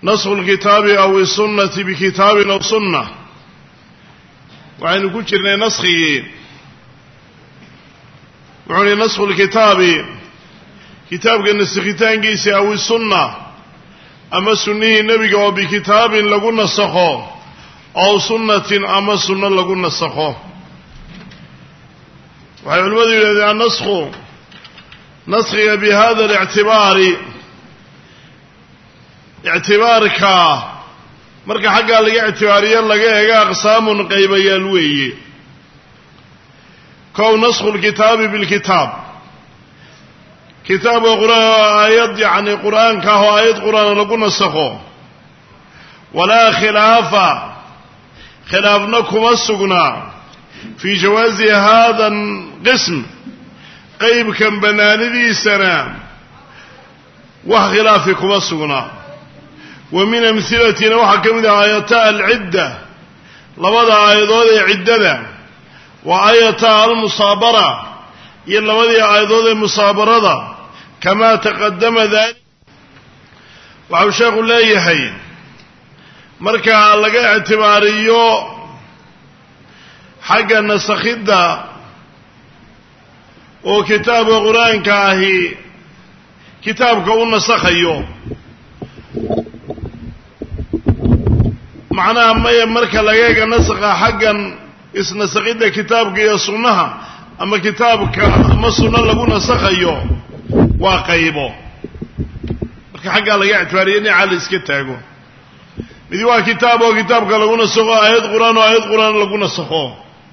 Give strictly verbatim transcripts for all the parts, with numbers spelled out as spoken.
نسخ الكتاب أو السنة بكتاب أو سنة وعن كجرنا نسخه وعن نسخ الكتاب كتاب النسختان جيسي أو السنة أما سنه النبي وبكتاب لقلنا السخو أو سنة أما سنة لقلنا السخو وعن المذي الذي عن نسخه نسخه بهذا الاعتبار اعتبارك مركا حقا لقى اعتباريا لقى أقسام قيبيا الوي كون نسخ الكتاب بالكتاب كتاب قرآن آيات يعني قرآن كهو آيات قرآن لقنا السخو ولا خلاف خلافناكم السقنا في جواز هذا القسم قيب كم بناني ذي سنة وخلافكم السقنا ومن أمثلتنا وحكم آياتا العدة لبدا آيات عدة وآياتا المصابرة يلا ودي آيات المصابرة كما تقدم ذلك وعشاق الله يحيي مركا لقى اعتباريو حق النسخدة وكتاب قرآن كاهي كتاب كون نسخيو معناها ما مركا لقى نسخ حقا اسنسخدة كتاب كي يصنها أما كتاب كمصنع لقونا نسخيو واقيبو مركا حقا لقى اعتباريني على اسكتاقو إذا waa kitaab oo kitaabka lagu nasaxo ayad quraan oo ayad quraan lagu nasaxo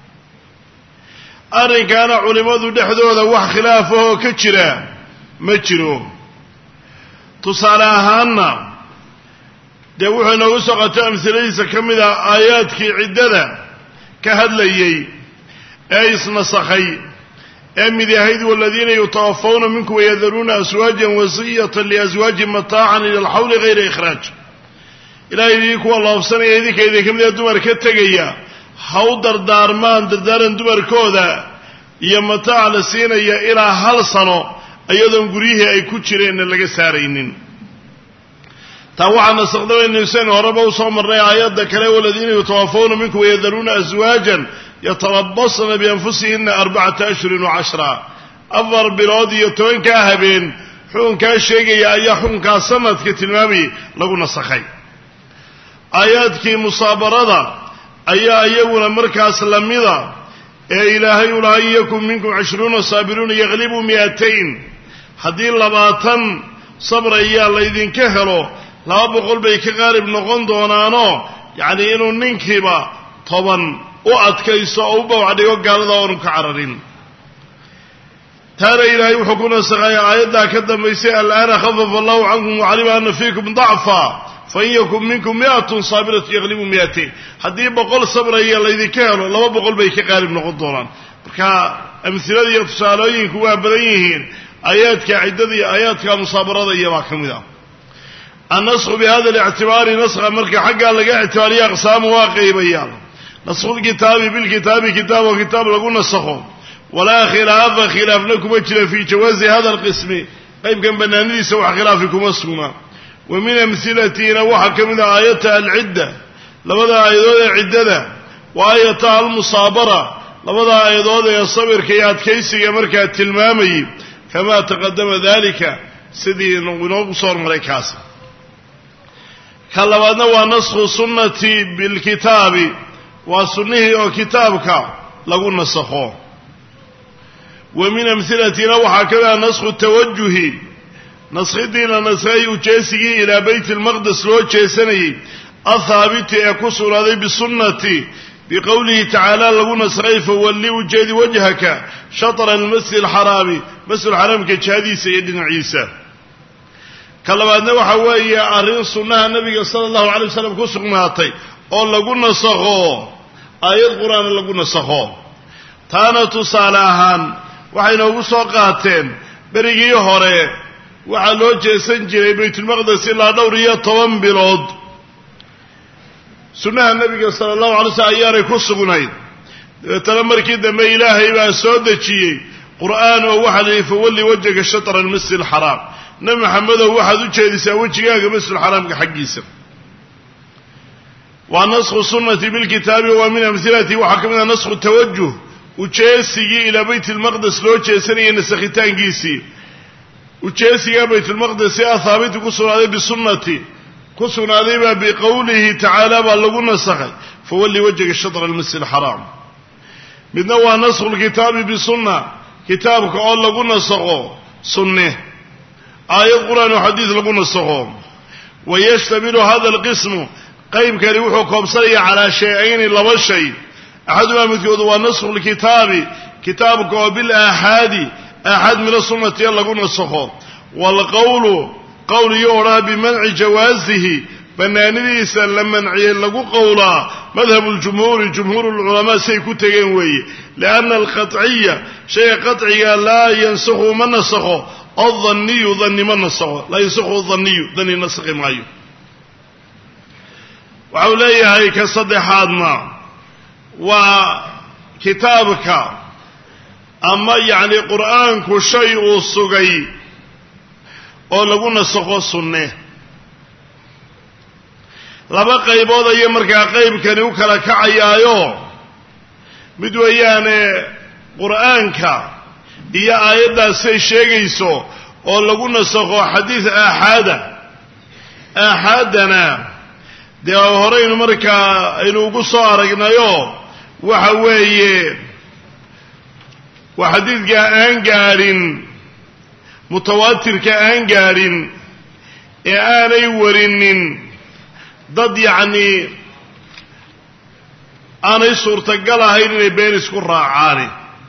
arinkana culimadu dhexdooda wax khilaaf oo ka jira ma jiro tusaale ahaana de wuxuu noogu soo qaataa amsaladiisa kamid ah aayaadkii ciddada ka hadlayay ee isnasaxay ee mid yahayd walladina yatawaffawna minkum wa yadharuna aswaajan wasiyatan li azwaajin mataacan ila al-hawl ghayra ikhraj ilaahay kuwa loobsanaya idinka idinka mid dumar ka tagaya haw dardaarmaan dardaaran dumarkooda iyo mataa la siinaya ilaa hal sano ayadoon guriyihii ay ku jireen laga saaraynin taa waxaa nasaqday inaysan horaba u soo marnay aayadda kale waladiina yatawaffawna minkum yadharuna azwaajan yatarabbasna bi anfusihinna arba'ata ashhurin wa ashra afar bilood iyo tobanka habeen xukunka sheegaya ayaa xukunka sanadka tilmaamay lagu nasakhay aayaadkii musaabarada ayaa iyaguna markaas lamida ee ilaahay u lahay yakum minkum ishruuna saabiruna yaghlibu mi'atayn hadii labaatan sabr ayaa la idinka helo laba boqol bay ka qaalib noqon doonaano yaani inuu ninkiiba toban u adkayso oo u bawcdigo gaalada oo ka cararin taana ilaahay wuxuu ku nasakhay aayadda ka dambaysay al-aana khaffafa Allahu ankum wa 'alima anna fiikum da'fa فإن يكن منكم مئة صابرة يغلب مئتين هذه بقول صبر هي الذي كانوا لما بقول بيك قارب نقدران بركا أمثلة يتسالين كوا بديهين آيات كعدة آيات كمصابرة ذي ما كمذا النسخ بهذا الاعتبار نسخ مركا حقا لقى اعتبارية أقسام واقعي بيان نسخ الكتاب بالكتاب كتاب وكتاب لقول نسخه ولا خلاف خلاف لكم أجل في جواز هذا القسم قيب كان بناني سوى خلافكم السنة ومن أمثلتنا وحكم آياتها العدة لماذا آيات العدة وآياتها المصابرة لماذا آيات الصبر كيات كيسي مركة التلمامي كما تقدم ذلك سيدي ونقصر مريكاس كلمنا ونسخ سنة بالكتاب وسنه وكتابك لقول نسخه ومن أمثلتنا وحكم نسخ التوجه نسخدين نسخي وجيسي إلى بيت المقدس لو جيسني الثابت يكسر هذه بالسنة بقوله تعالى لو نسخي فولي وجهي وجهك شطر المسجد الحرام مسجد الحرام كشهادي سيدنا عيسى كلام أنه حوائي أرين سنة النبي صلى الله عليه وسلم كسر ماتي أو لو نسخه آيات القرآن لو نسخه تانا تصالحان وحين وسوقاتين بريجي هوري waxaa loo jeesan jiray baytulmaqdis ilaa dhowr iyo toban bilood sunnaha nabiga sallallahu alayhi wasallam ayaanay ku sugnayd dabeetana markii dambe ilaahay baa soo dejiyey qur'aan oo waxa la yidhi walli wajhaka shatr al-masjid al-haram nabi maxamed waxaad u jeedisaa wajigaaga masjid al-haramka xaqiisa ونسخ السنة بالكتاب ومن أمثلته وحكمنا نسخ التوجه وجيسي إلى بيت المقدس لو جيسني نسختان جيسي وجيسي إلى بيت المقدس ثابت كسر عليه بالسنة كسر عليه بقوله تعالى بلغوا نسخه فولي وجهك الشطر المسجد الحرام من نوع نسخ الكتاب بالسنة كتابك أول لغوا نسخه سنة آيات قرآن وحديث لغوا نسخه ويشتمل هذا القسم قيم كريوح كوبسرية على شيئين لما الشيء أحدها مثل ونسخ الكتاب كتابك وبالآحاد أحد من السنة يلا قلنا الصخور والقول قول يورى بمنع جوازه بناني سلم منعي لقو قولا مذهب الجمهور جمهور العلماء سيكون وي لأن القطعية شيء قطعي لا ينسخه من نسخه الظني ظني من نسخه لا ينسخه الظني ظني نسخ معي وعليها هيك صدحاتنا وكتابك أما يعني قرآنك شيء الصغي أو لقونا السخوة السنة لما قيبوض يمركا قيب كان يوكلا كعيايو بدويان قرآنك إيا آيادا سيشيغيسو أو لقونا السخوة حديث آحادا آحادنا dee horeynu markaa aynu ugu soo aragnayo waxa weeye waa xadiidka aan gaadhin mutawaatirka aan gaadhin ee aanay warinin dad yacni aanay suurtagal ahayn inay been isku raacaan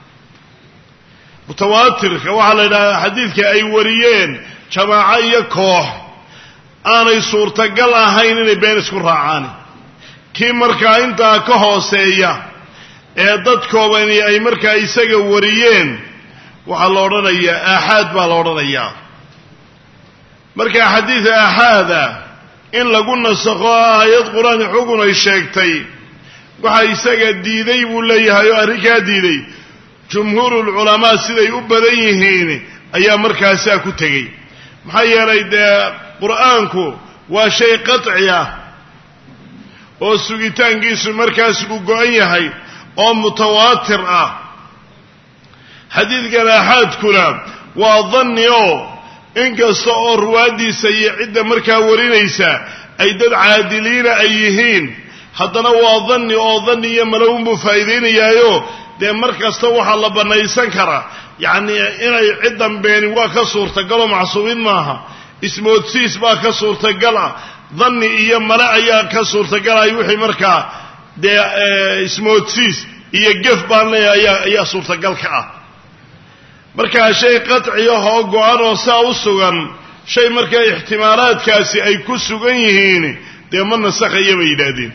mutawaatirka waxaa la yidhahdaa xadiidka ay wariyeen jamaaco iyo koox aanay suurtagal ahayn inay been isku raacaan kii markaa intaa ka hooseeya ee dadkoobani ay markaa isaga wariyeen waxaa la odhanayaa aaxaad baa la odhanayaa markaa xadiid aaxaada in lagu nasakho aayad qur-aan xugun ay sheegtay waxa isaga diiday buu leeyahay oo arrinkaa diiday jumhuurulculamaa siday u badan yihiin ayaa markaasaa ku tegey maxaa yeelay dee qur'aanku waa shay qaطci ah oo sugitaankiisu markaas uu go-an yahay oo mutawaatir ah xadiidkan aaxaadkuna waa danni oo inkasta oo ruwaaddiisa iyo cidda markaa warinaysa ay dad caadiliina ay yihiin haddana waa danni oo danni iyo malowunbuu faa'iidaynayaayo dee mar kasta waxaa la bannaysan karaa yacnii inay ciddan beeni waa ka suurtagaloo macsuumiin maaha ismoodsiis baa ka suurtagal ah danni iyo male ayaa ka suurtagalay wixii markaa dee ismoodsiis iyo gef baan leeyahay ayaa ayaa suurtagal ka ah markaa shay qaطci ah oo go-an oo saa u sugan shay markaa ixtimaalaadkaasi ay ku sugan yihiin dee ma nasakhaya bay yidhaahdeen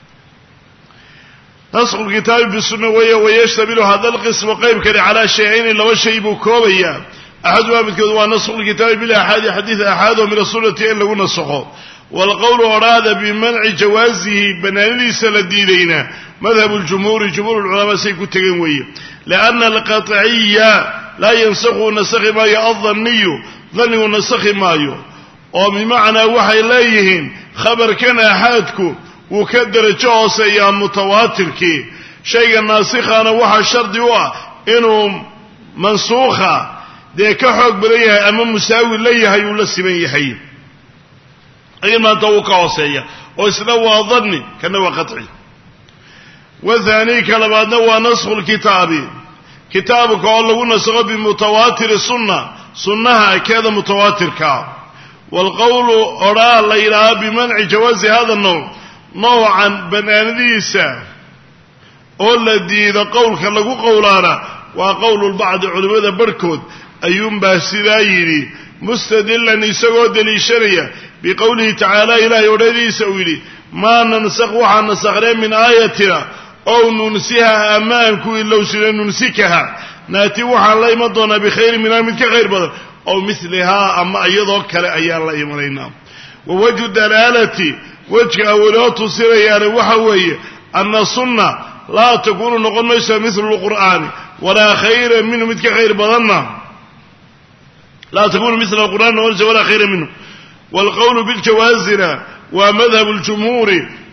nasku lkitaabi bisunna weeye wayashtamilu hada alqismu qaybkani calaa shayayni laba shay buu koobayaa أحدها مثل ونسخ الكتاب بالأحاد حديث أحاده من السنة إن لو نسخه والقول أراد بمنع جوازه بناني سلديدين مذهب الجمهور جمهور العلماء سيكون تقوي لأن القطعية لا ينسخ نسخ ما يأظني ظني ونسخ مايو وبمعنى وحي إليهم خبر كان أحادك وكدر جوسا يا متواترك شيء ناسخا وحى الشرط هو إنه منسوخا dee ka xoog badan yahay ama musaawi la yahay uu la siman yahay ay maanta uu ka hooseeya oo isna waa dhanni kana waa qatci wathani kalabaadna waa nasxu lkitaabi kitaabka oo lagu nasakho bimutawaatir sunna sunnaha keeda mutawaatirka walqowlu oraa la yidhaaha bimanci jawaazi hada nooc noocan banaanadiisa oo la diido qowlka lagu qowlaana waa qowlu lbacdi culimmada barhkood ayuunbaa sidaa yidhi mustadilan isagoo deliishanaya biqowlihi tacaala ilaahay odhadiisa uu yidhi maa nansakh waxaan nasakhnay min aayatina ow nunsiha ama aan ku ilowsina nunsikaha naati waxaan la iman doonaa bikhayrin minhaa mid ka khayr badan ow milihaa ama iyadoo kale ayaan la imanaynaa wa wajhu dalaalati wejka awaloo tusinayaana waxa weeye ana sunna laa takuunu noqon mayso milu lqur'aani walaa khayra minhu mid ka khayr badanna لا تكون مثل القرآن ولا خير منه والقول بالجوازنا ومذهب الجمهور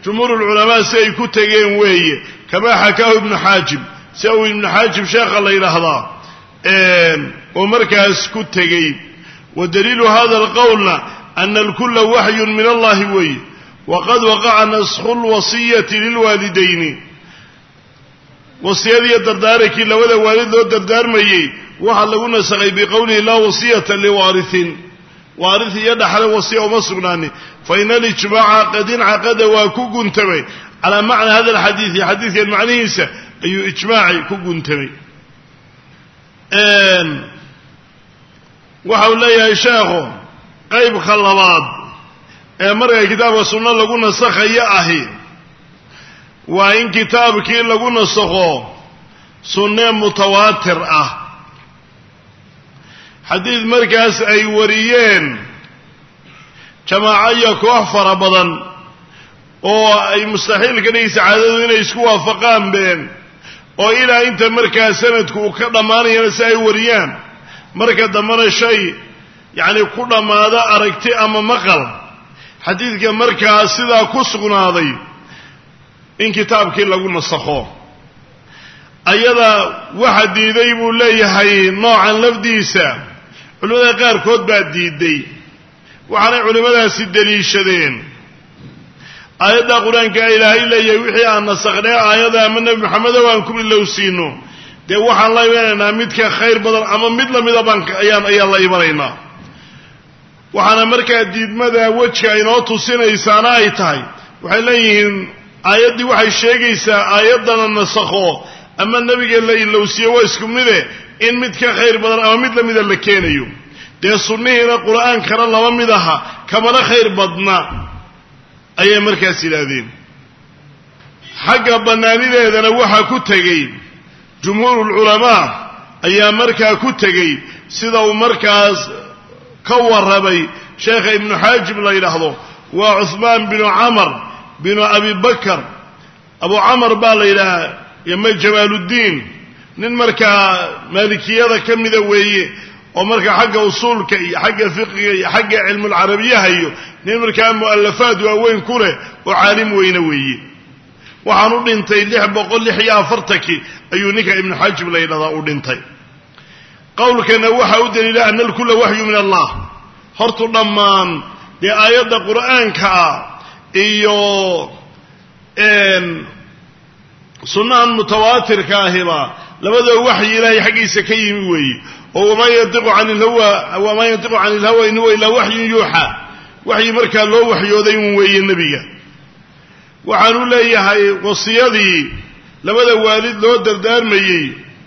jumhuur ulculamaa si ay ku tegeen weeye kamaa xakaahu ibnu xaajib si uu ibnu xaajib sheekha la yidhaahdaa oo markaas ku tegey wa daliilu hada alqowlna ana alkulla waxyun min allahi weeye waqad waqaca naskhu lwasiyati lilwaalidayni wasiyadiiyo dardaarankii labada waalid loo dardaarmayey waxaa lagu nasakhay biqowlihi laa wasiyata liwaarihin waaris iyo dhaxle wasiya uma sugnaanin fa ina alijmaaca qad incaqada waa ku guntamay calaa macna hada alxadiidi xadiidkan macnihiisa ayuu ijmaacay ku guntamay waxa uu leeyahay sheekhu qaybka labaad ee marka kitaabka sunno lagu nasakhayo ahi waa in kitaabkii lagu nasakho sunne mutawaatir ah xadiid markaas ay wariyeen jamaaco iyo koox fara badan oo ay mustaxiil ka dhigaysa caadadu inay isku waafaqaan been oo ilaa inta markaa sanadku uu ka dhammaanayana si ay wariyaan marka dambena shay yacni ku dhammaado aragti ama maqal xadiidka markaa sidaa ku sugnaaday in kitaabkii lagu nasakho ayada waxa diiday buu leeyahay noocan lafdiisa culimada qaarkood baa diiday waxaanay culimmadaasi deliishadeen aayadda qur-aanka ilaahay leeyahay wixii aan nasakhnay aayada ama nebi maxamedo aan ku ilowsiino dee waxaan la imanaynaa midka khayr badan ama mid lamida baan ayaan ayaan la imanaynaa waxaana markaa diidmada wejka inoo tusinaysaana ay tahay waxay leeyihiin aayaddii waxay sheegaysaa aayaddana nasakho ama nebiga la ilowsiiyo waa isku mide in mid ka khayr badan ama mid lamida la keenayo dee sunnihiina qur'aankana laba mid aha kamana khayr badna ayay markaas yidhaahdeen xagga bannaanideedana waxaa ku tegey jumhuurulculamaa ayaa markaa ku tegey sida uu markaas ka warramay sheekha ibnu xaajib la yidhaahdo waa cuhmaan binu camar binu abi bakar abu camar baa la yidhahaa yoma jamaaluddiin nin markaa maalikiyada ka mida weeye oo markaa xagga usuulka iyo xagga fiqiga iyo xagga cilmulcarabiyaha iyo nin markaa mu'alafaad waaweyn ku leh oo caalim weyne weeye waxaan u dhintay lix boqol lix iyo afartankii ayuu ninka ibnu xaajib la yidhahdaa u dhintay qowlkana waxaa u daliila ana alkulla waxyu min allah hortu dhammaan dee aayadda qur'aanka ah iyo sunnahan mutawaatirka ahiba labadoo waxyi ilaahay xaggiisa ka yimi weeye oo wamaa yantiqu cani lhawa wamaa yantiqu cani ilhawa in huwa ilaa waxyun yuuxa waxyi markaa loo waxyooday un weeye nebiga waxaanu leeyahay wasiyadii labada waalid loo dardaarmayey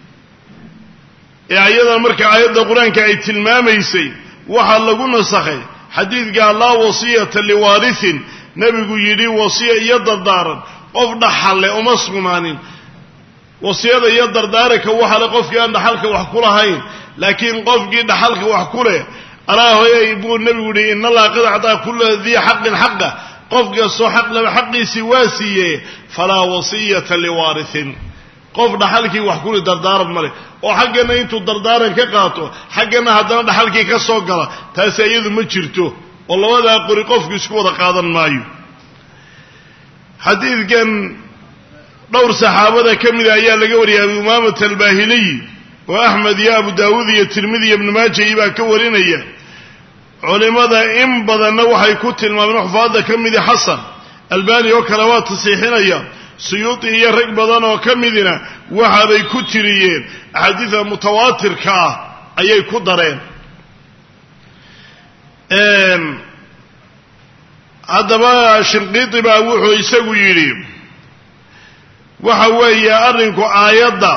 ee ayadan marka aayadda qur-aanka ay tilmaamaysay waxaa lagu nasakhay xadiidka laa wasiyata liwaarihin nebigu yidhi wasiya iyo dardaaran qof dhaxalle uma sugnaanin wasiyada iyo dardaaranka waxa le qofkii aan dhaxalka wax ku lahayn laakiin qofkii dhaxalka wax ku leh alaa hoyay buu nebigu yihi in allaha qad actaa kulla dii xaqin xaqa qof kastoo xaq laba xaqiisii waa siiye falaa wasiyata liwaarihin qof dhaxalkii wax kuli dardaaran male oo xaggana intuu dardaaran ka qaato xaggana haddana dhaxalkii ka soo gala taasi iyadu ma jirto oo labadaa qori qofku isku wada qaadan maayo xadiidkan dhowr saxaabada ka mida ayaa laga wariyay abi umaamata albaahiliy oo axmed iyo abu daawuud iyo tirmidi iyo ibnu maaja baa ka warinaya culimada in badanna waxay ku tilmaameen xufaadda ka midi xasan albani oo kale waa tasiixinaya suyuudi iyo rag badan oo ka midina waxaabay ku tiriyeen axaadiida mutawaatirka ah ayay ku dareen haddaba shinqiiti baa wuxuu isagu yidhi waxa weeye arrinku aayadda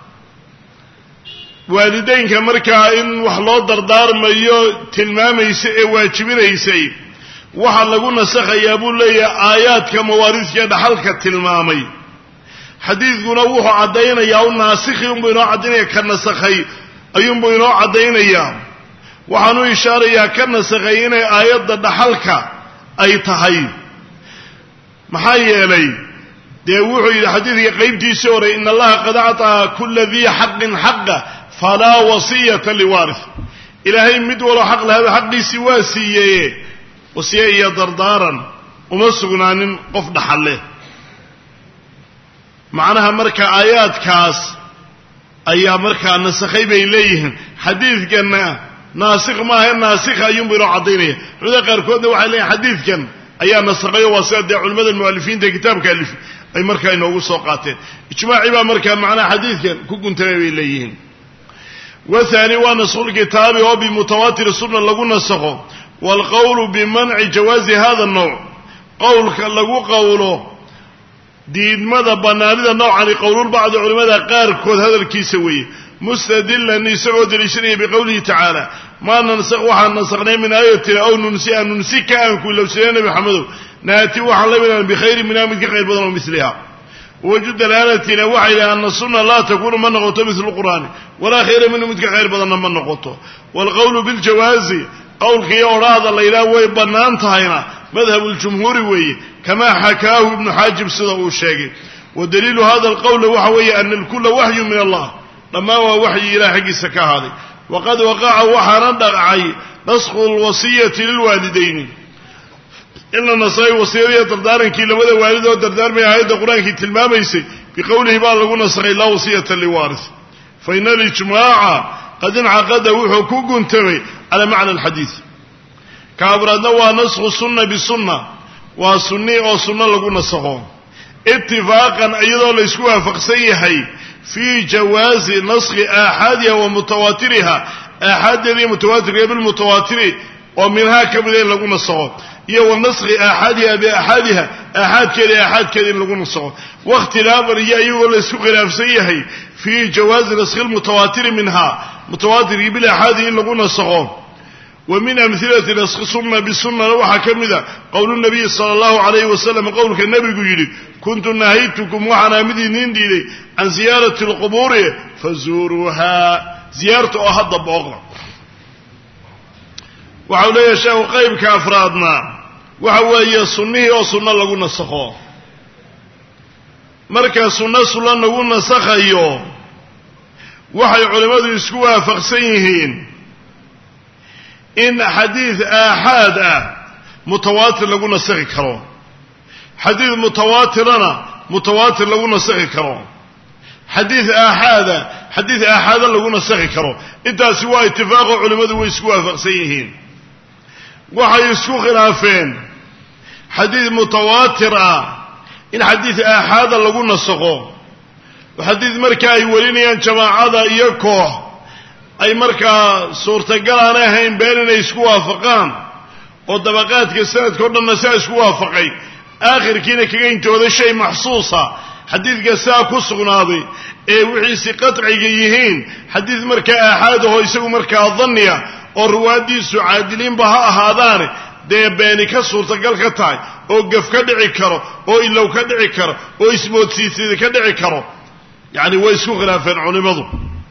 waalideynka markaa in wax loo dardaarmayo tilmaamaysa ee waajibinaysay waxaa lagu nasakhayaa buu leeyahay aayaadka mawaariidka dhaxalka tilmaamay xadiidkuna wuxuu caddaynayaa u naasikhi unbuu inoo caddaynaya ka nasakhay ayuunbuu inoo caddaynayaa waxaanu ishaarayaa ka nasakhay inay aayadda dhaxalka ay tahay maxaa yeelay dee wuxuu yidhi xadiidka qaybtiisii hore in allaha qad actaa kulla dii xaqin xaqa falaa wasiyata liwaarith ilaahay mid waloo xaq lahaba xaqiisii waa siiyeye wasiye iyo dardaaran uma sugnaanin qof dhaxal leh macnaha marka aayaadkaas ayaa markaa nasakhay bay leeyihiin xadiidkanna naasikh maaha naasikha ayuunbu inoo caddaynaya culimada qaarkoodna waxay leeyihin xadiidkan ayaa nasakhayo waa sida dee culimmada mu'alifiinta ee kitaabka alif ay markaa inoogu soo qaateen ijmaaci baa markaa macnaha xadiidkan ku guntamay bay leeyihiin wathani waa naskhulkitaabi oo bimutawaatir sunna lagu nasakho waalqowlu bimanci jawaazi hada annowc qowlka lagu qowlo diidmada bannaanida nowcani qowlulbacdi culimmada qaarkood hadalkiisa weeye mustadilan isagoo deliishanaya biqowlihi tacaala maa nansakh waxaan nasakhnay min aayatina ow nunsia nunsika aan ku ilowsanay nabi maxamedow naati waxaan la milaan bikhayrin minha mid ka khayr badan oo miliha waju dalaalatina waxay dhahay ana sunna laa takunu ma noqoto milu qur'aani walaa khayra minhu mid ka khayr badanna ma noqoto waalqowlu biljawaazi qowlka iyo odhaahda la yidhaha way bannaan tahayna madhabu ljumhuuri weeye kamaa xakaahu ibnu xaajib sida uu sheegay wadaliilu hada alqowla waxa weeye ana alkula waxyu min allah dhammaan waa waxyi ilaah xaggiisa ka ahaaday waqad waqaca waxaana dhacay naskhu lwasiyati lilwaalidayni in la nasakhay wasiyadiiyo dardaarankii labada waalid oo dardaarmay aayadda qur-aankii tilmaamaysay biqowlihi baa lagu nasakhay laa wasiyata liwaaris fa ina alijmaaca qad incaqada wuxuu ku guntamay cala macna alxadiid ka abraadna waa naskhu sunna bisunna waa sunni oo sunno lagu nasakho itifaaqan iyadoo la isku waafaqsan yahay fii jawaazi naskhi aaxaadiha wa mutawaatiriha aaxaadeeda iyo mutawaatirka bilmutawaatiri oo minhaa ka mida in lagu nasakho iyo wa naskhi aaxaadiha biaaxaadiha aaxaadkeeda aaxaadkeeda in lagu nasakho wakhtilaafan iyo iyagoo la isku khilaafsan yahay fii jawaazi naskhi lmutawaatiri minha mutawaatirkii bilaaxaadi in lagu nasakho wa min amhilati naskhi sunna bisunnana waxaa ka mida qowlu nabiyi sala allahu calayhi wasalam qowlka nebigu yidhi kuntu nahaytukum waxaana mid idiin diiday can ziyaarati alqubuuri fazuuruuhaa ziyaarta oo hadda booqda waxau leeyahay sheekhu qaybka afraadna waxa weeye sunnihii oo sunno lagu nasakho marka sunno sunno lagu nasakhayo waxay culimmadu isku waafaqsan yihiin in xadiid aaxaad ah mutawaatir lagu nasakhi karo xadiid mutawaatirana mutawaatir lagu nasakhi karo xadiid aaxaada xadiid aaxaada lagu nasakhi karo intaasi waa itifaaqo culimmadu way isku waafaqsan yihiin waxay isku khilaafeen xadiid mutawaatir ah in xadiid aaxaada lagu nasakho xadiid marka ay warinayaan jamaacada iyo koox ay markaa suurtagal aan ahayn been inay isku waafaqaan oo dabaqaadka sanadka o dhanna saa isku waafaqay aakhirkiina kaga intooda shay maxsuusa xadiidka saa ku sugnaaday ee wixiisi qatciga yihiin xadiid markaa aaxaad ahoo isagu markaa danniya oo ruwaaddiisu caadiliinba ha ahaadaane dee beeni ka suurtagal ka tahay oo gaf ka dhici karo oo ilow ka dhici karo oo ismoodsiisida ka dhici karo yacni way isku khilaafeen culimmadu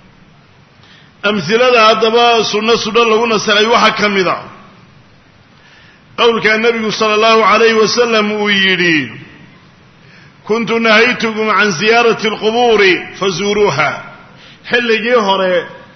amhilada haddaba sunno sunno lagu nasakhay waxaa ka mid a qowlkaa nebigu sala allahu calayhi wasalam uu yidhi kuntu nahaytukum can ziyaarati alqubuuri fazuuruuha xilligii hore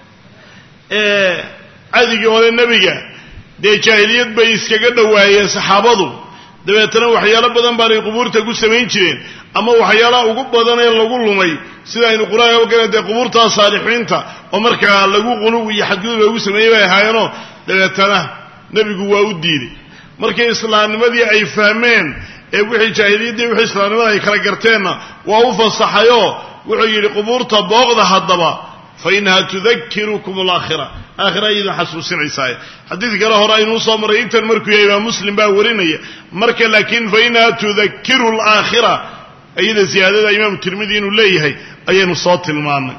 ee cadigii hore nebiga dee jaahiliyad bay iskaga dhowaayeen saxaabadu dabeetana waxyaalo badan baanay qubuurta ku samayn jireen ama waxyaalaha ugu badan ee lagu lumay sida aynu qur-aanka ogana dee qubuurtaa saalixiinta oo markaa lagu quluw iyo xadgudub lagu sameeyey bay ahaayeenoo dabeetana nebigu waa u diiday markii islaamnimadii ay fahmeen ee wixii jaahiliyaddii wixii islaamnimada ay kala garteenna waa u fasaxayoo wuxuu yidhi qubuurta booqda haddaba fa inaha tudakirukum alaakhira aakhira ayadin xasuusinaysaa xadiid kale hore aynuu soo marray intan markuu yahay imaam muslim baa warinaya marka laakiin fa inaha tudakiru alaakhira ayada ziyaadada imaam tirmidi inuu leeyahay ayaynu soo tilmaanay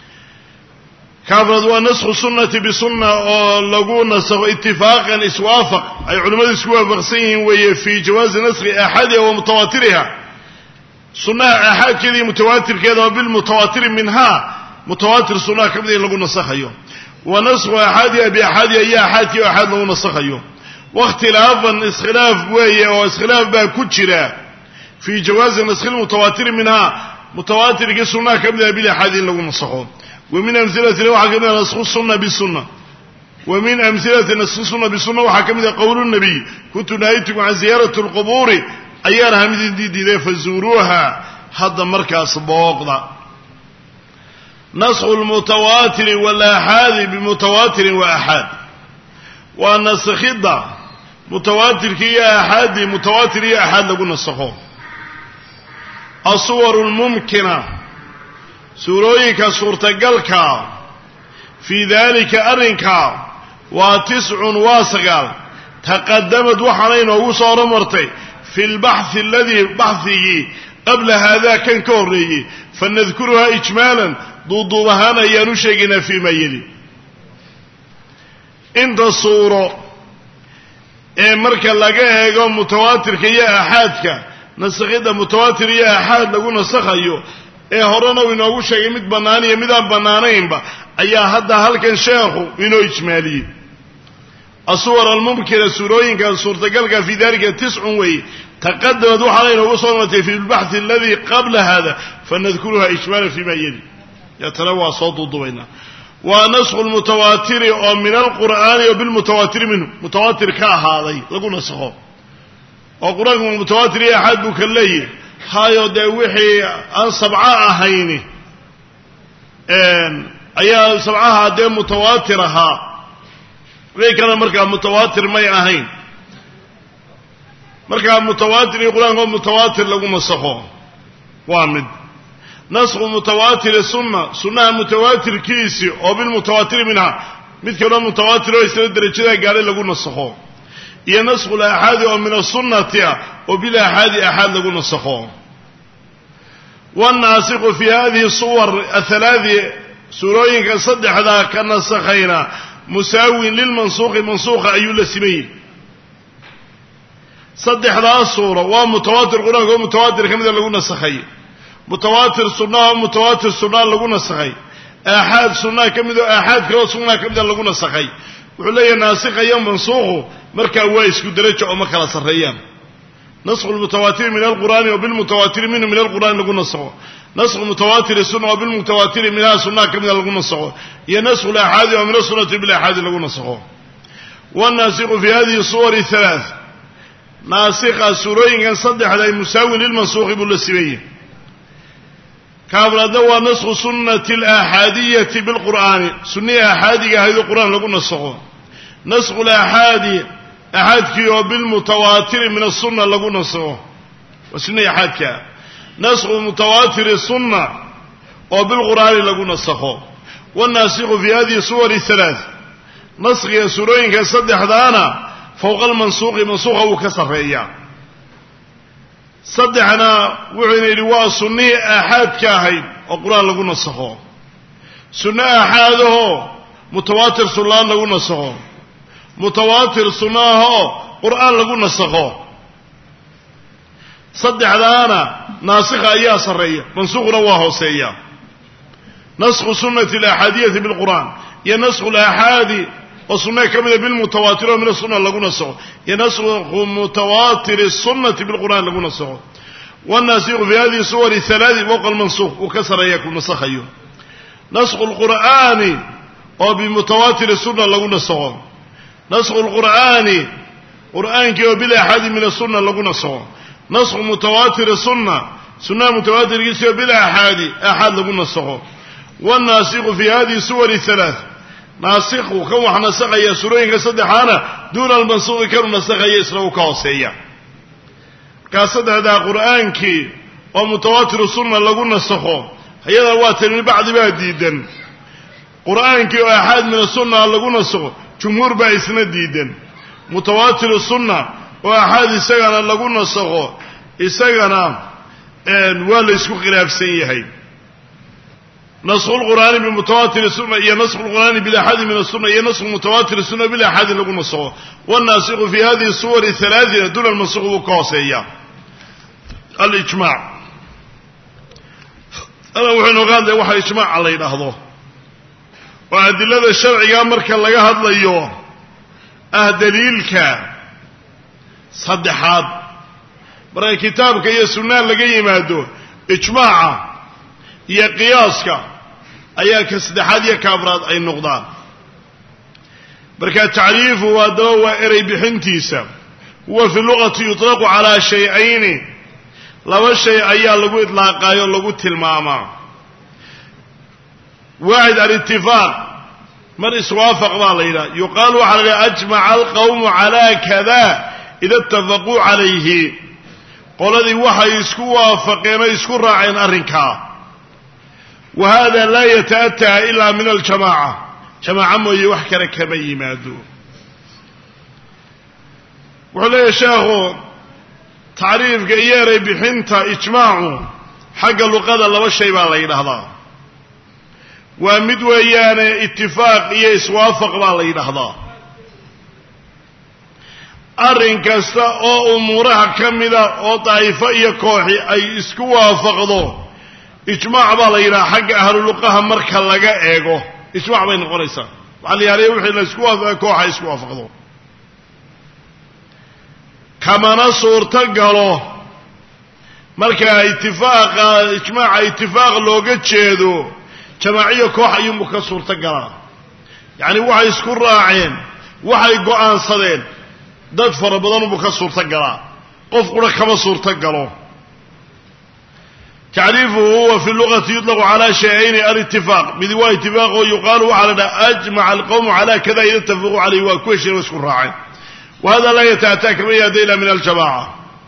kaafrad waa naskhu sunnati bisunna oo lagu nasakho itifaaqan iswaafaq ay culimmadu isku waafaqsan yihiin weeye fii jawaazi naskhi aaxadiha wa mutawaatiriha sunnaha aaxaadkeeda iyo mutawaatirkeeda oo bilmutawaatiri minha mutawaatir sunnaha ka mid in lagu nasakhayo wa naskhu aaxaadiha biaaxaadiha iyo aaxaadkii o aaxaad lagu nasakhayo wakhtilaafan iskhilaaf weeye oo iskhilaaf baa ku jira fii jawaazi naskhi lmutawaatiri minha mutawaatirkii sunnaha ka mid ah bilaaxaadi in lagu nasakho wa min amhilatina waxaa ka mid ah naskhu sunna bisunna ومن أمثلة نسخ السنة بالسنة وحكمها قول النبي كنت نهيتكم عن زيارة القبور أيانها من دي دي فزوروها هذا مركز بوقضة نسخ المتواتر والآحاد بمتواتر وآحاد والنسخ الضع متواتر كي آحاد متواتر يا آحاد لقول نسخه الصور الممكنة سورويك سورة قلك في ذلك أرنك وتسع واسقال تقدمت وحنين وصار مرتي في البحث الذي بحثه قبل هذا كان كوري فنذكرها إجمالا ضدوها ينشقنا فيما يلي عند الصورة إيه مركا لقاها يقول متواتر كي أحادك نسخيدا متواتر يا أحاد لقول نسخيو إيه هرنا وينوغو شيء مد بناني مدان بنانين با أيها هذا هل كان شيخو وينو إجمالي الصور الممكنة سوروين كان صورة قلقة في ذلك تسع وي تقدم دو حالين وصولة في البحث الذي قبل هذا فنذكرها إجمالا فيما يلي يتنوى صوت الضوئنا ونسخ المتواتر من القرآن وبالمتواتر منه متواتر كهذا لقول نسخه وقرآن المتواتر يا أحد بكليه هايو دوحي أن سبعاء هيني أيها سبعاء دي متواترها لكن مركا متواتر ما يأهين مركا متواتر يقولون هو متواتر لقوم الصخو وامد نسخ متواتر السنة سنة متواتر كيسي أو بالمتواتر منها مثل كلام متواتر ويسرد درجة قال لقوم الصخو هي نسخ الأحاد ومن السنة وبالأحاد أحاد لقوم الصخو والناسخ في هذه الصور الثلاث سورين كصدح هذا كالنسخين مساوي للمنسوخ منسوخ أيولا سمين صدح هذا الصورة ومتواتر قرآن ومتواتر كم ذا لقونا السخي متواتر سنة ومتواتر سنة لقونا السخي أحاد سنة كم ذا أحاد كرو سنة كم ذا لقونا السخي وعلي ناسخ أيام منسوخ مركا وايس كدرجة أو مكلا سريان نسخ المتواتر من القرآن وبالمتواتر منه من القرآن لقونا السخي نسخ المتواتر السنة وبالمتواتر منها سنة كم ذا لقونا السخي هي نسخ الأحاد ومن السنة بالأحاد لقونا السخي والناسخ في هذه الصور الثلاث ناسخ سورين كان صدح على مساوي للمنسوخ بالسبيل كابر دوا نسخ سنة الآحادية بالقرآن سنة آحادية هذا القرآن لقول نسخه نسخ الآحادي أحاد كيو بالمتواتر من السنة لقول نسخه وسنة آحاد كيو نسخ متواتر السنة وبالقرآن لقول نسخه والناسخ في هذه الصور الثلاث نسخ سورين كان صدح دانا فوق المنسوخ منسوخه وكسرية صدحنا وعين لواء سنة أحاد كاهين وقرآن لقول نسخه سنة أحاده متواتر سنة لقول نسخه متواتر سنة قرآن لقول نسخه صدحنا ناسخة أيها سرية منسوخ رواه سيئة نسخ سنة الأحادية بالقرآن ينسخ الأحادي والسنة كاملة بالمتواترة من السنة لقونا السعود ينسخ متواتر السنة بالقرآن لقونا السعود والناسخ في هذه الصور الثلاث فوق المنسوخ وكسر يكون نسخ أيها نسخ القرآن وبمتواتر السنة لقونا السعود نسخ القرآن قرآن كيو بلا أحد من السنة لقونا السعود نسخ متواتر السنة سنة متواتر كيو بلا أحد أحد لقونا السعود والناسخ في هذه الصور الثلاث ناسخ وكوح نسخ يا سورين كصدحانا دون المنسوخ كانوا نسخ يا إسراء كاسية كصدح هذا قرآن كي ومتواتر السنة لقول نسخه هذا واتر من بعد ما ديدا قرآن كي أحد من السنة لقول نسخه جمهور بايسنا ديدا متواتر السنة وأحد إساقنا لقول نسخه إساقنا ولا يسكو خلاف سيئين نسخ القرآن بمتواتر السنة هي نسخ القرآن بالأحد من السنة هي نسخ متواتر السنة بالأحد لقول نسخه والناسخ في هذه الصور الثلاثة دون المنسوخ وقاسية الإجماع أنا وحين قال لي وحي إجماع على ينهضه وأدلة الشرع مركا لقى هذا اليوم أهدليلك صدحات برأي كتابك يا سنة لقى يمادو إجماع يا قياسك أيها كصدحات يا كابرات أي نقضان marka tacriifu waa daba waa eray bixintiisa huwa fi luqati yuطlaqu calaa shay-ayni laba shay ayaa lagu idlaaqaayo o lagu tilmaamaa waaxid alitifaaq mar iswaafaq baa la yidhaha yuqaalu waxaa la yidhaha ajmaca alqawmu calaa kada ida itafaquu calayhi qoladii waxay isku waafaqeen o isku raaceen arrinkaa wa hada laa yata'ataa ilaa min aljamaaca jamaaca mooye wax kale kama yimaado wuxuu leeyahay sheekhu tacriifka iyo eray bixinta ijmaacu xagga luqada laba shay baa la yidhaahdaa waa mid weeyaane itifaaq iyo iswaafaq baa la yidhaahdaa arrin kasta oo umuuraha ka mida oo daa'ifo iyo kooxi ay isku waafaqdo ijmaac baa la yidhaha xagga ahluluqaha marka laga eego ijmaac bay noqonaysaa waxaa la yidhahda wixii la isku waafaqa kooxa isku waafaqdo kamana suurto galo marka itifaaqa ijmaaca itifaaq looga jeedo jamaaciyo koox ayuunbu ka suurto galaa yacni waxay isku raaceen waxay go'aansadeen dad fara badanunbu ka suurto galaa qof qura kama suurto galo tacriifuhu huwa fi luqati yuطlaqu calaa shay-ayni alitifaaq mid waa itifaaq oo yuqaalu waxaa la dhaha ajmaca alqawmu calaa kada ida itafaquu calayhi waa ku hesheen oo isku raaceen wahada laa yata'ataa kama yaada ila min aljamaaca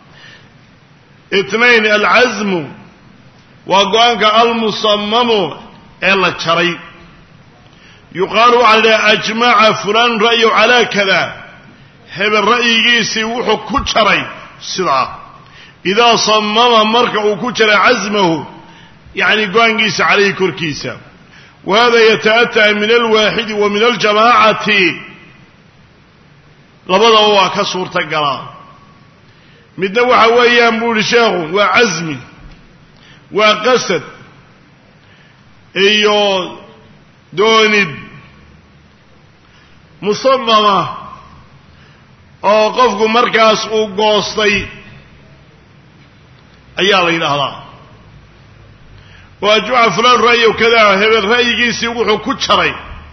itnayn alcasmu waa go-aanka almusamamu ee la jaray yuqaalu waxaa la dhaha ajmaca fulaan ra'yu calaa kada hebel ra'yigiisii wuxuu ku jaray sidaa idaa samama marka uu ku jaray casmahu yacni go-aankiisa calayhi korkiisa wahada yata'ataa min alwaaxidi wa min aljamaacati labadaba waa ka suurta galaa midna waxa weeyaan buu ihi sheekhu waa casmi waa qasad iyo doonid musamama oo qofku markaas uu goostay ayaa la yidhaahdaa oo ajmaca fulaan ra'yo kadaa hebel ra'yigiisii wuxuu ku jaray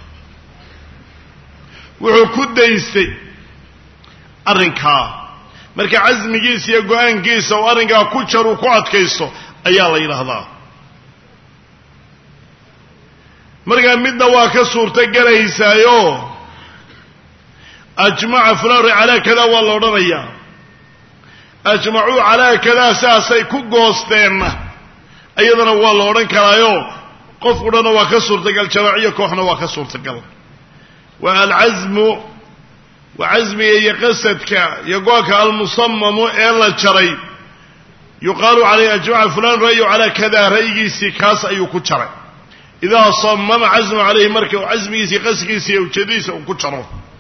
wuxuu ku daystay arrinkaa marka casmigiisa iyo go-aankiisa oo arrinkaa ku jar uu ku adkaysto ayaa la yidhaahdaa markaa midna waa ka suurto gelaysaayo ajmaca fulaan calaa kadaa waa la odhanayaa ajmacuu calaa kadaa saasay ku goosteenna iyadana waa la odhan karaayo qofku dhanna waa ka suurtagal jamaaciyo kooxna waa ka suurtagal waa alcasmu waa casmiga iyo qasadka iyo go-aanka almusamamu ee la jaray yuqaalu calayhi ajmaca fulaan ra'yu calaa kadaa ra'yigiisii kaas ayuu ku jaray idaa samama casmu calayhi marka uu casmigiisii qasadkiisa iyo ujeedadiisa uu ku jaro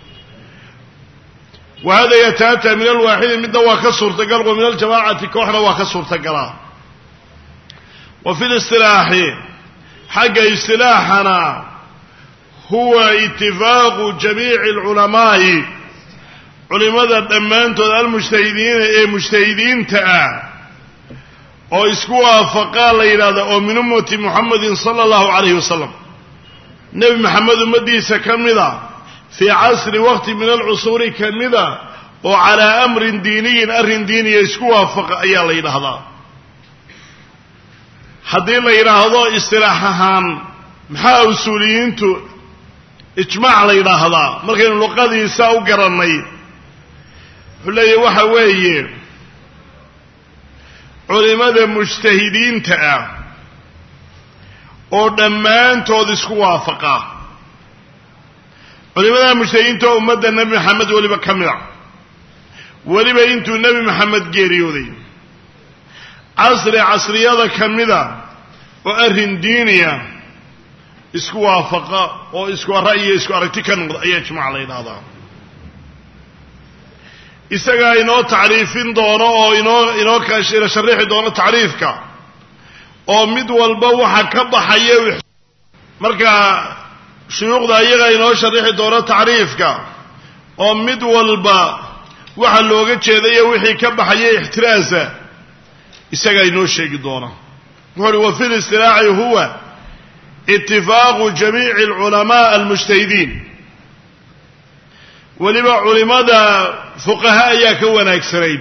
wahada yata'ataa min alwaaxidi midna waa ka suurtagal wa min aljamaacati kooxna waa ka suurtagalaa wa fi listilaaxi xagga istilaaxana huwa itifaaqu jamiici alculamaa'i culimada dhammaantood almujtahidiina ee mujtahidiinta ah oo isku waafaqaa la yidhahda oo min ummati muxamedin sala allahu calayhi wasalam nebi maxamed ummaddiisa ka mida fii casri waqti min alcusuuri ka mida oo calaa amrin diiniyin arrin diiniya isku waafaqa ayaa la yidhaahdaa haddii la yidhaahdo istilaax ahaan maxaa usuuliyiintu ijmaac la yidhaahdaa markaynu luqadiisa u garannay wuxuu leeyahy waxa weeye culimada mujtahidiinta ah oo dhammaantood isku waafaqa culimada mujtahidiinta oo ummadda nebi maxamed weliba ka mid a weliba intuu nebi maxamed geeriyooday casri casriyada ka mida oo arrin diiniya isku waafaqa oo isku ra'yi isku aragti ka noqda ayaa ijmaac la yidhaahdaa isagaa inoo tacriifin doono oo inoo inoo kashira sharixi doono tacriifka oo mid walba waxa ka baxaya marka shuyuukhda iyaga inoo sharixi doono tacriifka oo mid walba waxa looga jeedayo wixii ka baxaya ixtiraasa isagaa inoo sheegi doona wuxuu uhi wa fi listilaaxi huwa itifaaqu jamiici alculamaa almujtahidiin weliba culimada fuqaha ayaa ka wanaagsanayd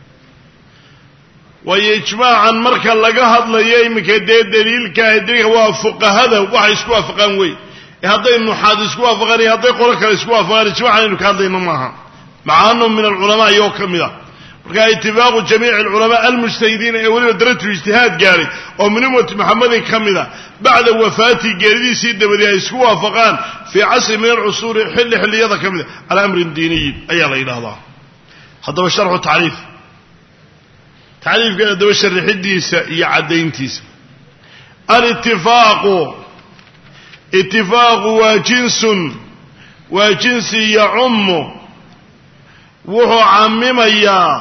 waayo ijmaacan marka laga hadlayo iminka dee daliilka daliilka waa fuqahada waxay isku waafaqaan wey hadday nuxaad isku waafaqaan iyo hadday qolo kale isku waafaqaan ijmaacan aynu ka hadlayno maaha maca annahu min alculamaa iyagoo ka mid a marka itifaaqu jamiici alculamaa almujtahidiina ee weliba darajatu ijtihaad gaaray oo min ummati maxamedin ka mid a bacda wafaatii geeridiisii dabadii ay isku waafaqaan fii casri min alcusuuri xilli xilliyada ka mid a calaa amrin diiniyin ayaa la yidhahdaa haddaba sharxu tacriif tacriifka haddaba sharaxidiisa iyo caddayntiisa alitifaaqu itifaaqu waa jinsun waa jinsi yacummu wuxuu camimayaa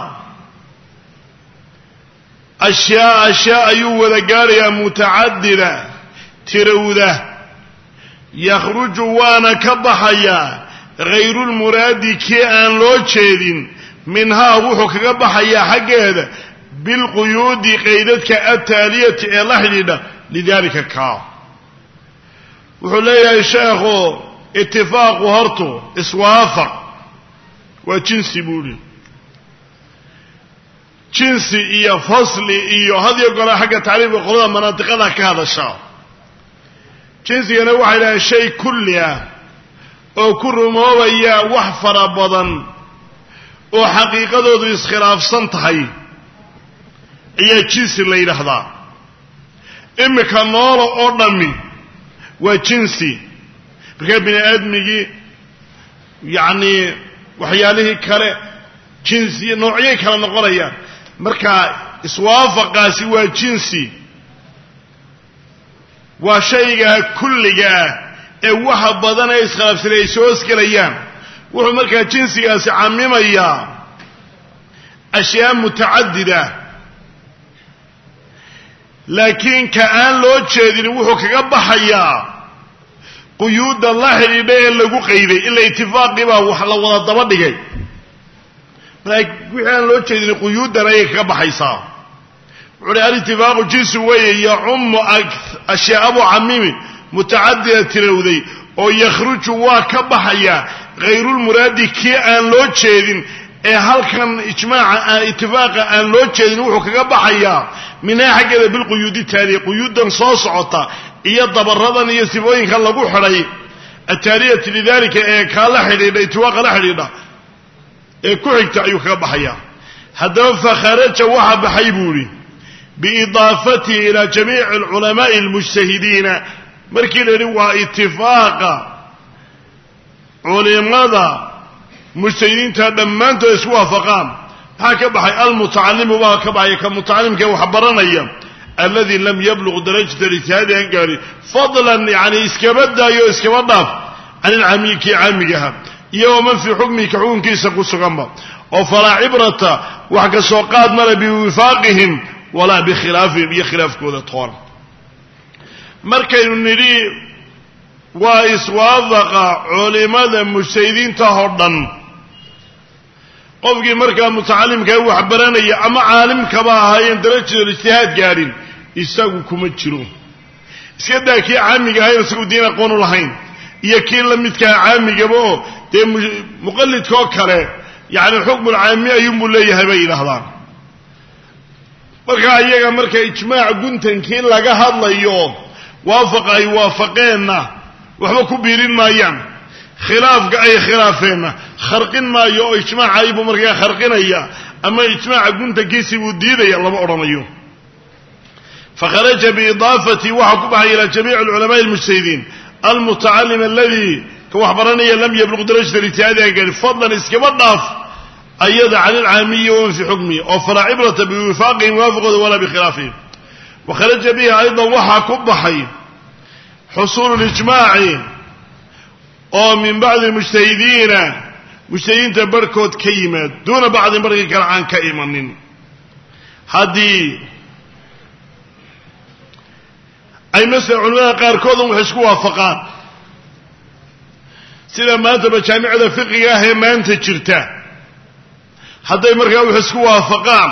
ashyaa ashyaa ayuu wada gaadhayaa mutacadida tirowda yakhruju waana ka baxayaa hayrulmuraadi kii aan loo jeedin minhaa wuxuu kaga baxayaa xaggeeda bilquyuudi qaydadka ataaliyati ee la xidhiidha lidaalika kaa wuxuu leeyahay sheekhu itifaaqu hortu iswaafaq waa jinsi buu ihi jinsi iyo fasli iyo hadiyo gola xagga tacriifka qolada manaadiqada ka hadashaa jinsigana waxay dhahaan shay kulli ah oo ku rumoobaya wax fara badan oo xaqiiqadoodu iskhilaafsan tahay ayaa jinsi la yidhaahdaa imika noola oo dhammi waa jinsi markaa bini aadmigii yacnii waxyaalihii kale jinsi noocyay kala noqonayaan marka iswaafaqaasi waa jinsi waa shayga kulliga ah ee waxa badan ee iskhilaafsanay ay soo hosgelayaan wuxuu markaa jinsigaasi camimayaa ashyaa mutacadida laakiin ka aan loo jeedin wuxuu kaga baxayaa quyuudda la xidhiidha ee lagu qayday ila itifaaqii baa wax la wada daba dhigay wixii aan loo jeedin quyuuddan ayay kaga baxaysaa wuxuu uhi alitifaaqu jinsi weeye yacummu ashyaabu camimi mutacadida tirowday oo yakhruju waa ka baxayaa hayrulmuraadi kii aan loo jeedin ee halkan ijmaaca itifaaqa aan loo jeedin wuxuu kaga baxayaa minhaa xaggeeda bilquyuudi taaliya quyuuddan soo socota iyo dabaradan iyo sifooyinka lagu xidhay ataaliyati lidalika ee kaa la xidhiidha itiwaaqa la xidhiidha ee ku xigta ayuu kaga baxayaa haddaba fakharaja waxa baxay buu ihi biidaafatihi ilaa jamiici alculamaa'i almujtahidiina markii la yidhi waa itifaaqa culimada mujtahidiinta dhammaantood isku waafaqaan maxaa ka baxay almutacalimu baa ka baxaya ka mutacalimka wax baranaya aladi lam yabluq darajata ijtihaadi aan gaadhin fadlan yani iskaba daayo iskaba dhaaf can ilcamiyi kii caamigaha iyo waman fii xukmihi ka xukunkiisa ku suganba oo falaa cibrata wax ka soo qaad male biwifaaqihim walaa bikhilaafihim iyo khilaafkooda toona markaynu nidhi waa iswaafaqa culimada mujtahidiinta oo dhan qofkii markaa mutacalimkaa wax baranaya ama caalimkaba ahaayeen darajadooda ijtihaad gaadhin isagu kuma jiro iska daa kii caamiga ahayn isagu diin aqoon u lahayn iyo kii la midkaha caamigaba oo dee muqallidkaoo kale yacni xukmulcaami ayuunbuu leeyahay bay yidhaahdaan markaa iyaga marka ijmaac guntankii laga hadlayo waafaqa ay waafaqeenna waxba ku biirin maayaan khilaafka ay khilaafeenna kharqin maayo oo ijmaaca aybuu markaa kharqinaya ama ijmaaca guntankiisii buu diidaya lama odhanayo fakharaja biidaafati waxaa ku baxay ilaa jamiici alculamaai almujtahidiin almutacalim aladi ka wax baranaya lam yabluq darajata ijtihaadi aan gaadhin fadlan iskaba dhaaf ayada can ilcaamiyi waman fii xukmihi oo falaa cibrata biwifaaqihim waafaqooda walaa bikhilaafihim wakharaja bihi aydan waxaa ku baxay xusuulu lijmaaci oo min bacdi mujtahidiina mujtahidiinta barhkood ka yimaad duuna bacdin barhkii kale aan ka imanin haddii ay masala culimada qaarkood un wax isku waafaqaan sida maanta majaamicda fiqiga ah ee maanta jirta hadday markaa wax isku waafaqaan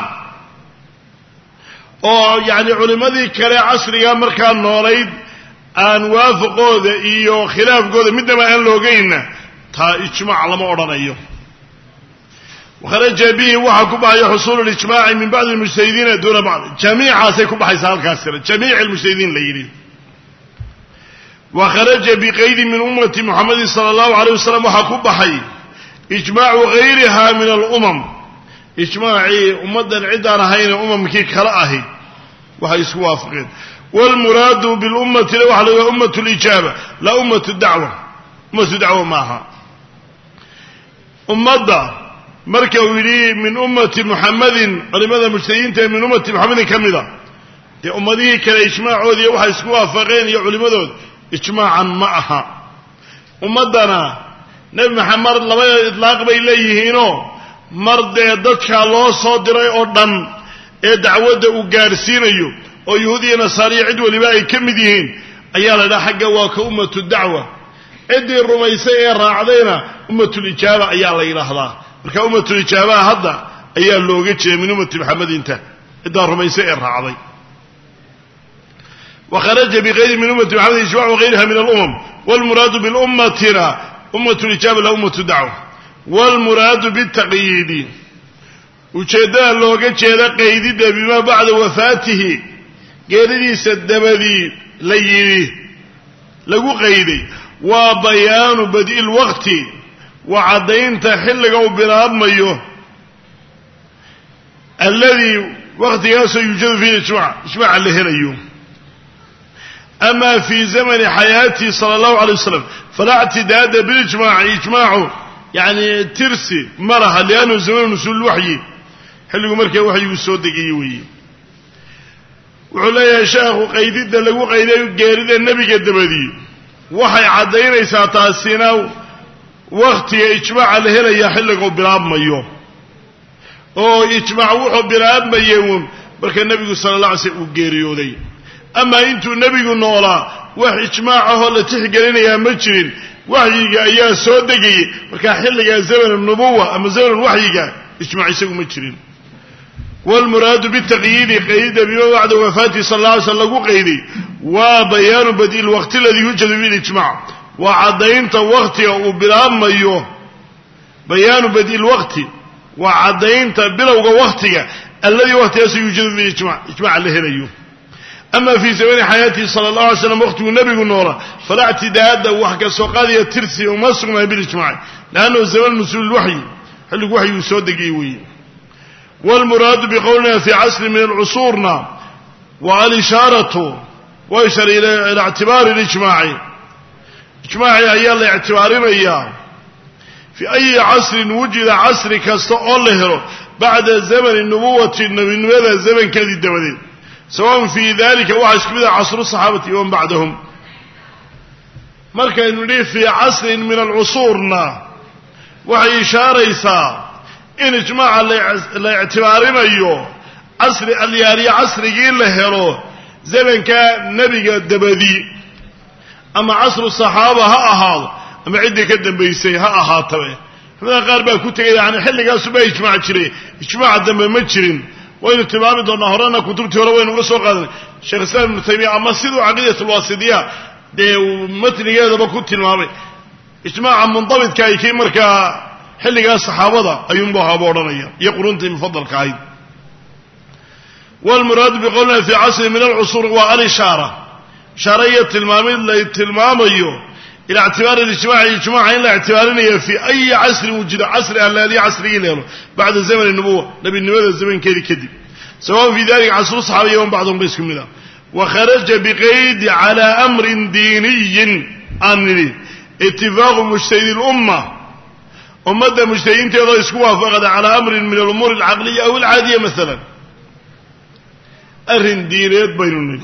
oo yacni culimmadii kale casrigaa markaa noolayd aan waafaqooda iyo khilaafkooda midnaba aan loogayna تا إجماع لما أرانيه وخرج به وحكم على حصول الإجماع من بعض المجتهدين دون بعض جميع سيكون بحيث كاسرة جميع المجتهدين ليلين وخرج بقيد من أمة محمد صلى الله عليه وسلم وحكم بحي إجماع غيرها من الأمم إجماع أمة العدة رهين أمم كي كرأه وحيث وافقين والمراد بالأمة لوحده أمة الإجابة لا أمة الدعوة أمة الدعوة معها أمة مركوا لي من أمة محمد لماذا مجتهدين من أمة محمد كمذا دي أمته كالإجماع ودي وحيث وافقين يعلم ذو إجماعا معها أمتنا نبي محمد لما يطلق بإليه هنا مرد يددك الله صادره أردن دعوة وقارسينيو ويهودي نصاري عد ولباء كمديهين أيالا لا حق واك أمة الدعوة عدي الرميسية راعدين أمة الإجابة أيالا إله الله لك أمة الإجابة هذا أيالا لوغتش من أمة محمد انت عدي الرميسية راعدين وخرج بغير من أمة محمد إجماع وغيرها من الأمم والمراد بالأمة أمة الإجابة لا أمة الدعوة والمراد بالتقييد وشهداء اللوغة شهداء قيدد بما بعد وفاته قيددي سدبدي ليلي لقو قيدي وبيان بدء الوقت وعدين تحلق بلاب ميوه الذي وقت ياسو يوجد فيه الإجماع إجماع اللي هنا أيوه أما في زمن حياته صلى الله عليه وسلم فلا اعتداد بالإجماع إجماعه يعني ترسي مرها لأنه زمن نسول الوحي حلقوا مركا وحي يسودك إيوي وعليا شاخ قيدد لقو قيدد قارد النبي قدبدي وحي عدين إساتا السيناو وقت إجماع لهنا يحلقوا بلاب ميوم أو إجماع وحو بلاب ميوم بركا النبي صلى الله عليه وسلم قاريو دي أما أنتو النبي نولا وحي إجماعه اللي تحقلين يا مجرين وحيقا يا سودقي وكا حلقا زمن النبوة أما زمن الوحيقا إجماع يساقوا مجرين والمراد بالتقييد قيد بما بعد وفاته صلى الله عليه وسلم قيدي وبيان بديل الوقت الذي يوجد فيه الإجماع وعدين وقت وبلام ميوه بيان بديل الوقت وعدين بلوغ وقتك الذي وقت يوجد فيه الإجماع إجماع الله ليه أما في زمن حياته صلى الله عليه وسلم وقت النبي النورة فلا اعتداد وحكى سوقاذية ترسي ومصر بالإجماع لأنه زمن نزول الوحي هل الوحي يسودك إيوي والمراد بقولنا في عصر من العصورنا والإشارة ويشار إلى اعتبار الإجماع إجماعي أيال اعتبارنا إياه في أي عصر وجد عصر كاستقال له بعد زمن النبوة النبي هذا الزمن كذي الدمدين سواء في ذلك وعش كذا عصر الصحابة ومن بعدهم مركا إنه في عصر من العصورنا وهي إشارة إساء إن إجماع اللي اعتبارنا أيوه عصر الليالي عصر جيل لهيرو زمن كان نبي الدبدي أما عصر الصحابة ها أهال أما عندي كدن بيسي ها أهال تبعي فمن قاربا كنت يعني حل قاسوا بي إجماع جري إجماع الدم مجرين وين اتبامي دون نهرانا كتبتي ولا وين ورسوا قادر الشيخ الإسلام ابن تيمية أما سيدوا عقيدة الواسطية دي ومتني هذا بكنت المامي إجماع منضبط كاي كي مركا حل قاس الصحابة أيوم بها بورانيا يقولون تي مفضل كايد والمراد بقولنا في عصر من العصور والإشارة شرية المامي اللي تلماميه إلى اعتبار الاجتماع الاجتماع إلا اعتبارنا في أي عصر وجد عصر الذي عصر إليه بعد زمن النبوة نبي النبوة الزمن كذي كذي سواء في ذلك عصر الصحابة يوم بعضهم بيسكم له وخرج بقيد على أمر ديني أنني اتفاق مجتهد الأمة أمة مجتهدين تيضا يسكوها فقد على أمر من الأمور العقلية أو العادية مثلا أرهن دينيات بينهم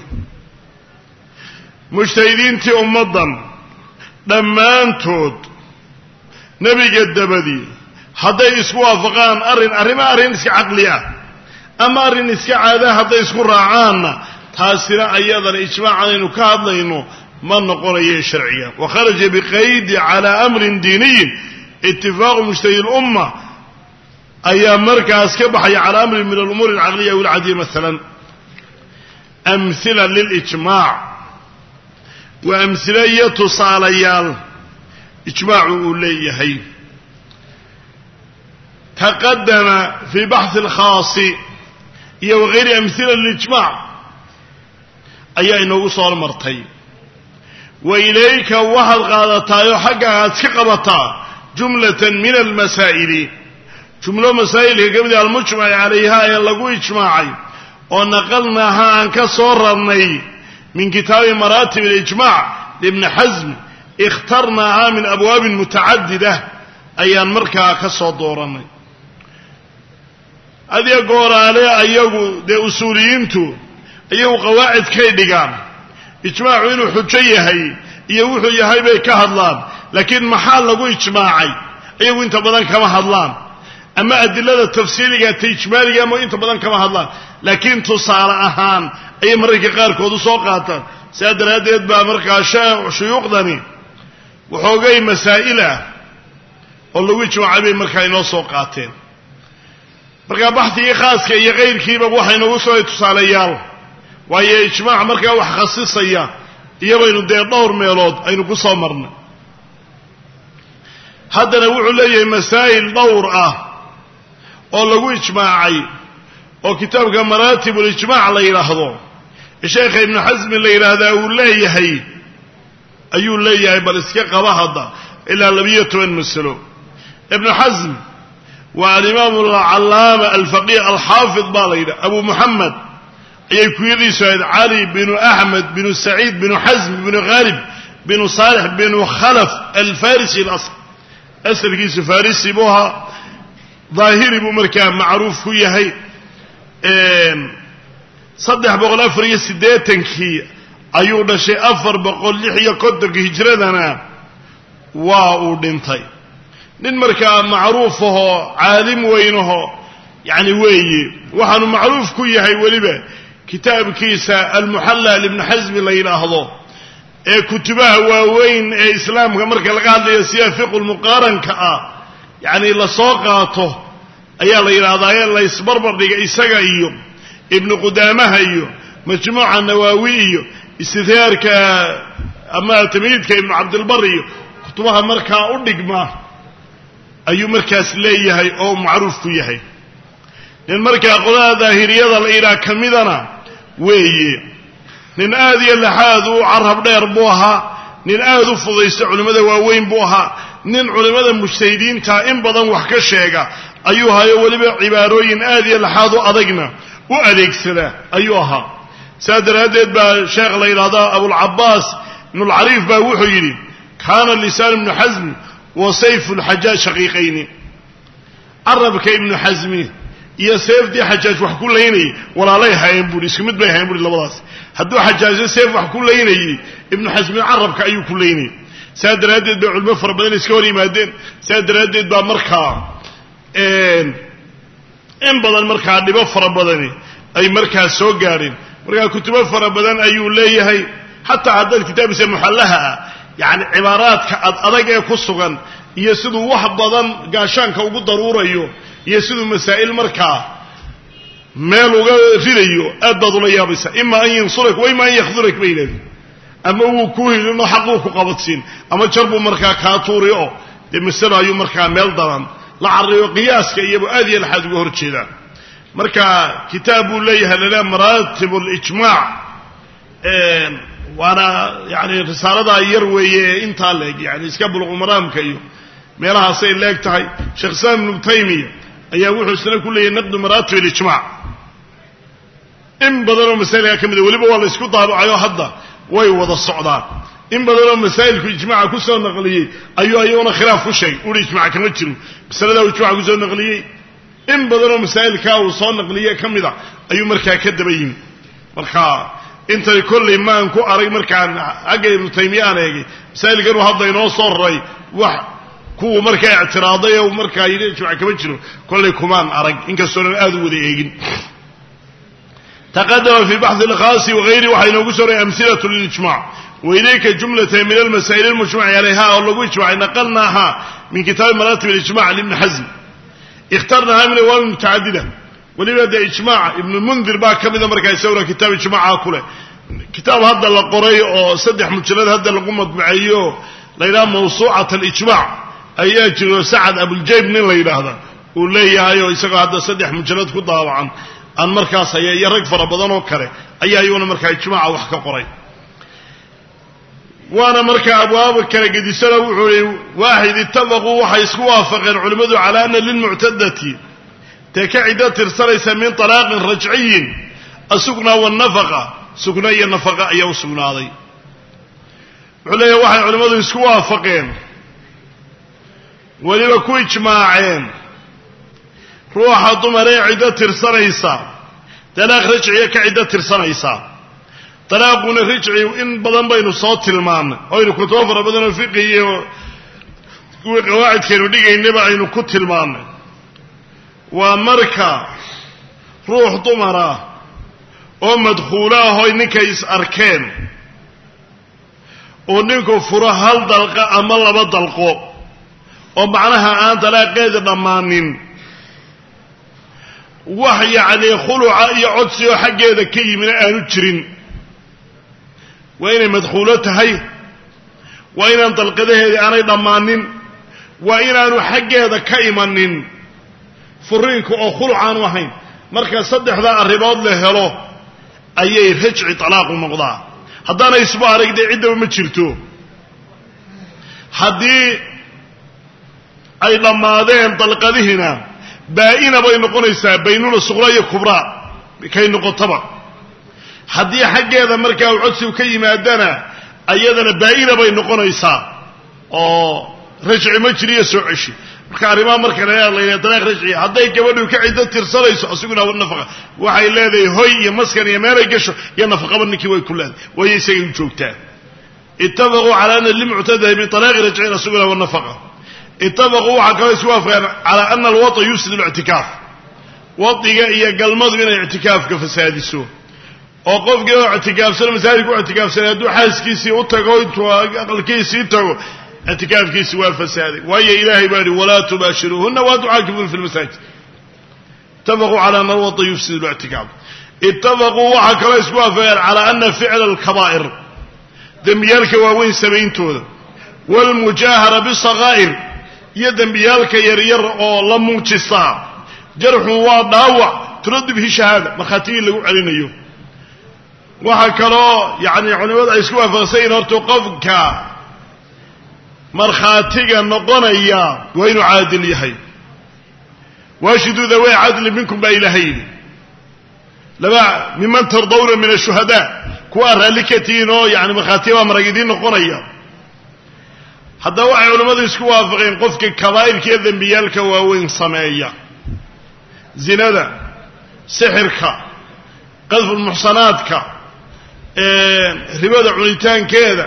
مجتهدين تي أمة dhammaantood nabiga dabadii hadday isku waafaqaan arin arrimo arrin iska caqli ah ama arrin iska caada hadday isku raacaanna taasina ayadana ijmaacan aynu ka hadlayno ma noqonayo sharciya wa kharaja biqayd ala amrin diiniy ittifaq mujtahid al-umma ayaa markaas ka baxay ala amrin min al-umur al-aqliyya wal 'adiyya مثلا amthila lil ijma' وأمثلية صاليال إجماع أوليه. تقدم في بحث الخاص وغير أمثلة للإجماع أي أنه صار مرتين وإليك وحد غادتا يحقها تقبتا جملة من المسائل جملة مسائل قبل المجمع عليها يلقوا إجماعي ونقلناها عن كصورني من كتاب مراتب الإجماع لابن حزم اخترناها من أبواب متعددة أي مركها كصورني هذه يقول عليها أيه دي أصوليينتو أيه قواعد كيدقان إجماع إنه حجية هي يوحو يهي بي كهدلان لكن محال لقو إجماعي أيه انت بدن كما هدلان أما أدلة التفسيرية تإجمالية مو انت بدن كما هدلان لكن تصال أهان أي مريكي قاركو دو سوقاتا سيادر هذا يدبع مركا شيوخ داني وحوغي مسائلة والله إجماع بي مركا إنو سوقاتين مركا بحثي خاصة أي غير كيبا وحي نوصو يتصال أيال وهي إجماع مركا وحخصيصية يبين دي دور ميلود أين قصة مرنا هذا نوع ليه مسائل دورة أو لقو إجماعي أو كتاب مراتب الإجماع اللي يلاحظه الشيخ ابن حزم اللي يلاحظه أقول ليه هي أيول ليه هي بل اسكاق بهذا إلا لبية وانمسلو ابن حزم والإمام العلامة الفقيه الحافظ بالينا أبو محمد يكويري سعيد علي بن أحمد بن سعيد بن حزم بن غالب بن صالح بن خلف الفارسي الأصل أسر كيس فارسي بوها ظاهري بمركان معروف هي هي صدح بقول أفر يسديتن كي أيونا شيء أفر بقول لحية قدك هجردنا واو دنتي نين مركان معروفه عالم وينه يعني وي وحن معروف كي هي ولبه كتاب كيسا المحلى لابن حزم اللي يلاحظه ايه كتبه وين ايه اسلام كمركا لقاد ليسيا فقه المقارن كأ يعني لسوقاته ايا اللي يلاحظه ايا اللي يسبربر لك ايساقا ايو ابن قدامه ايو مجموعة النواوي ايو استثار ك اما تميد كابن عبد البر ايو كتبها مركا اردق ما ايو مركز ليه هي او معروف كي هي لأن مركا قضاء ظاهرية الإيراء كمدنا ويي نين آذي اللحاذو عرب دير بوها نين آذو فضيس علماء واوين بوها نين علماء مجتهدين تا إن بضان وحكا الشيقة أيها يولي عباروين آذي اللحاذو أضقنا وأذيك سلا أيها سادر هدد با شيخ الإيراء أبو العباس إنه العريف با وحيري كان اللسان ابن حزم وسيف الحجاج شقيقين عربك ابن حزمي iyo seefdi xajaaj wax ku leeynay walaalay hayeen buri isku mid bay hayeen buri labadaas haduu xajaaj seef wax ku leeynay ibn xasmi arabka ayuu ku leeynay saadaradeed bay culmo far badan iska hor yimaadeen saadaradeed baa markaa een in badan markaa dhibo far badan ay markaa soo gaareen markaa kutubo far badan ayuu leeyahay hatta hadal kitaabisa muhallaha yani cibaaraadka adag ee ku sugan iyo sidoo wax badan gaashaanka ugu daruurayo يسدو مسائل مركا مالو ريديو ادادو لا يابسا اما ان ينصرك واما ان يخذلك بينه اما هو كوهي انه حقوق قبطسين اما جربو مركا كاتوريو المسألة ايو مركا ميل دران لا عريو قياسك يبو ادي الحد وهر جيدا مركا كتاب ليها لنا مراتب الاجماع وانا يعني رسالة يروي انت لك يعني اسكبلغ مرامك ايو ميلها سيد لك تهي شيخ سام بن تيمية ayaa wuxuu isna ku leeyahay naqd maraatib al-ijma' in badano mas'alaha kamid waliba waa la isku daabacayo hadda way wada socdaan in badano masaa'ilku ijma' ku soo naqliyay ayuu ayuuna khilaaf ku sheegay uu ijma' kama jiro masalada ijma' ku soo naqliyay in badano masaa'ilka uu soo naqliyay kamida ayuu markaa ka dabayin markaa inta kulli maan ku arag markaan aga ibn Taymiyyah eegay masaa'ilkan hadda inoo soo raray wax kuwa markaa اعتراضيه oo markaa yiri ijma' kama jiro kulli kumaan arag inkastoo aad u wada eegin تقدم في بحث الخاص وغيره وحين وقصر أمثلة للإجماع وإليك جملة من المسائل المجمع عليها والله إجماع نقلناها من كتاب مراتب الإجماع لابن حزم اخترناها من أوام متعددة ولماذا إجماع ابن المنذر بقى كم إذا مركا يسوي كتاب إجماع كله كتاب هذا القري أو صدح مجلد هذا القمة معيه la yidhaha mawsuucat alijmaac ayaa jiro sacad abuljayb nin la yidhaahda uu leeyahay oo isagoo hadda saddex mujalad ku daawacan aan markaas haya iyo rag fara badan oo kale ayaa iyaguna markaa ijmaaca wax ka qoray waana markaa abwaaba kala gedisana wuxuu yihi waaxid ittafaquu waxay isku waafaqeen culimmadu calaa ana lilmuctadati dee ka ciddo tirsanaysa min talaaqin rajciyin asugna wanafaqa sugna iyo nafaqa ayaa u sugnaaday wuxuu leeyahay waxay culimmadu isku waafaqeen weliba ku ijmaaceen ruuxa dumar ee ciddo tirsanaysa talaaq rajciya ka ciddo tirsanaysa talaaquna rajci in badan baynu soo tilmaannay oynu kutubo fara badan oo fiqi iyo kuwii qawaacidkaynu dhigaynaba aynu ku tilmaannay waa marka ruux dumara oo madkhuulo ahoy ninkay is arkeen oo ninku furo hal dalqa ama laba dalqo oo macnaha aan talaaqeeda dhammaanin wax yacnii khuluca iyo codsi oo xaggeeda ka yimina aanu jirin waa inay madkhuulo tahay waa inaan dalqadaheedii aanay dhammaanin waa inaanu xaggeeda ka imanin furiinku oo khuluc aanu ahayn marka saddexdaa arrimood la helo ayay rajci talaaqu noqdaa haddaanay isba arag dee ciddaba ma jirto haddii ay dhammaadeen dalqadihiina baa-ina bay noqonaysaa baynuna suqra iyo kubraa kay noqotaba haddii xaggeeda markaa uu codsigu ka yimaadana ayadana baa-ina bay noqonaysaa oo rajci ma jiriyo soo ceshi marka arrimaha marka la layna dalaaq rajci hadday gabadhu ka ciddo tirsanayso asuguna nafaqa waxay leedahay hoy iyo maskan iyo meelay gasho iyo nafaqaba ninkii way ku leedahay waayo isagay u joogtaa ittafaquu calaa ana limctadahi min talaaqi rajcin asuguna wanafaqa ittafaquu waxaa kaloo isku waafaqeen calaa ana alwata yufsid اlictikaaf wadiga iyo galmadu inay ictikaafka fasaadiso oo qofkii oo ictikaafsano masaajidka u ictikaafsanay hadduu xaaskiisii u tago intuu aqalkiisii tago اعتكافkiisi waa fasaaday waayo ilaahay baa yihi walaa tubaashiruuhuna wa tucaakifuuna fi lmasaajid itafaquu calى ana alwata yufsid اlictikaaf itafaquu waxaa kaloo isku waafaqeen calى ana ficla اlkabaa'ir dembiyaalka waaweyn samayntooda wاlmujaahara bالsakaa'ir iyo dembiyaalka yaryar oo la muujistaa jarxun waa dhaawac turadu bihi shahaada markhaatigii lagu celinayo waxaa kaloo yani culimadu ay isku waafaqsayin horta qofka markhaatiga noqonaya waa inuu caadil yahay waashiduu dawaa cadli minkum baa ilaahay yidhi laba miman tardawna min ashuhadaa kuwa raalli ka tihiin oo yani markhaatiga baa marag idiin noqonaya haddaba waxay culimmadu isku waafaqeen qofka kabaa'irka iyo dembiyaalka waaweyn sameeya zinada sixirka qadfulmuxsanaadka ribada cunitaankeeda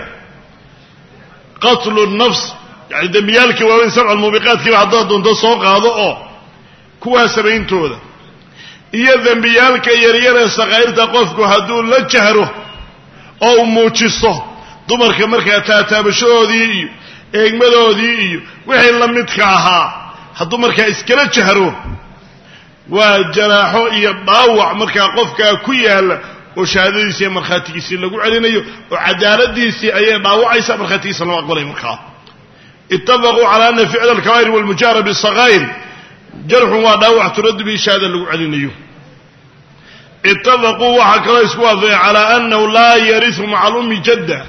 qatlu nafs yani dembiyaalka waaweyn sabca almuubiqaadkiiba haddaad doonto soo qaado oo kuwaa samayntooda iyo dembiyaalka yaryaree sakaa'irta qofku hadduu la jahro oo u muujiso dumarka markaa taataabashadoodii iyo eegmadoodii iyo wixii la midka ahaa hadduu markaa iskala jahro waa jaraaxo iyo dhaawac markaa qofkaa ku yaalla oo shahaadadiisii iyo markhaatigiisii lagu celinayo oo cadaaladiisii ayay dhaawacaysaa markhaatigiisa lama aqbalay markaa itafaquu calaa ana ficla alkabaa'ir walmujaara bisakaa'ir jarxun waa dhaawac turaddu bihi shahaada lagu celinayo itafaquu waxaa kaloo isku waafaqeen calaa annahu laa yarisu maca alummi jadda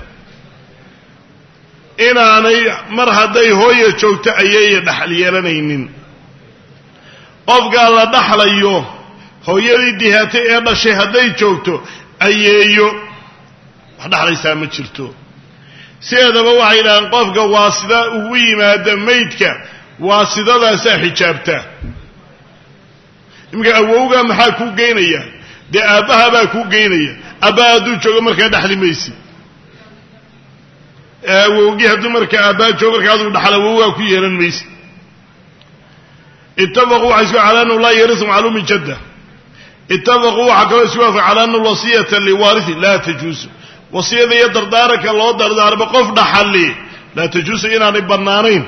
inaanay mar hadday hooya joogto ayay dhaxal yeelanaynin qofkaa la dhaxlayo hooyadii dihaatay ee dhashay hadday joogto ayeeyo wax dhaxlaysaa ma jirto sideedaba waxay yidhahdeen qofka waasida ugu yimaada maydka waasidadaasaa xijaabta iminka awowgaa maxaa kuu geynaya dee aabbaha baa kuu geynaya aabbaha hadduu joogo markaa dhaxli maysi awowgii hadduu markaa aabbaha joogo markaa aduu dhaxal awowgaa ku yeelan maysi itafaquu waxay isku calaa annahu laa yarisu macluumi jadda itafaquu waxaa kaloo isku waafaqay calaa ana alwasiyata liwaarithi laa tajuusu wasiyada iyo dardaaranka loo dardaarmo qof dhaxali laa tajuusu inaanay bannaanayn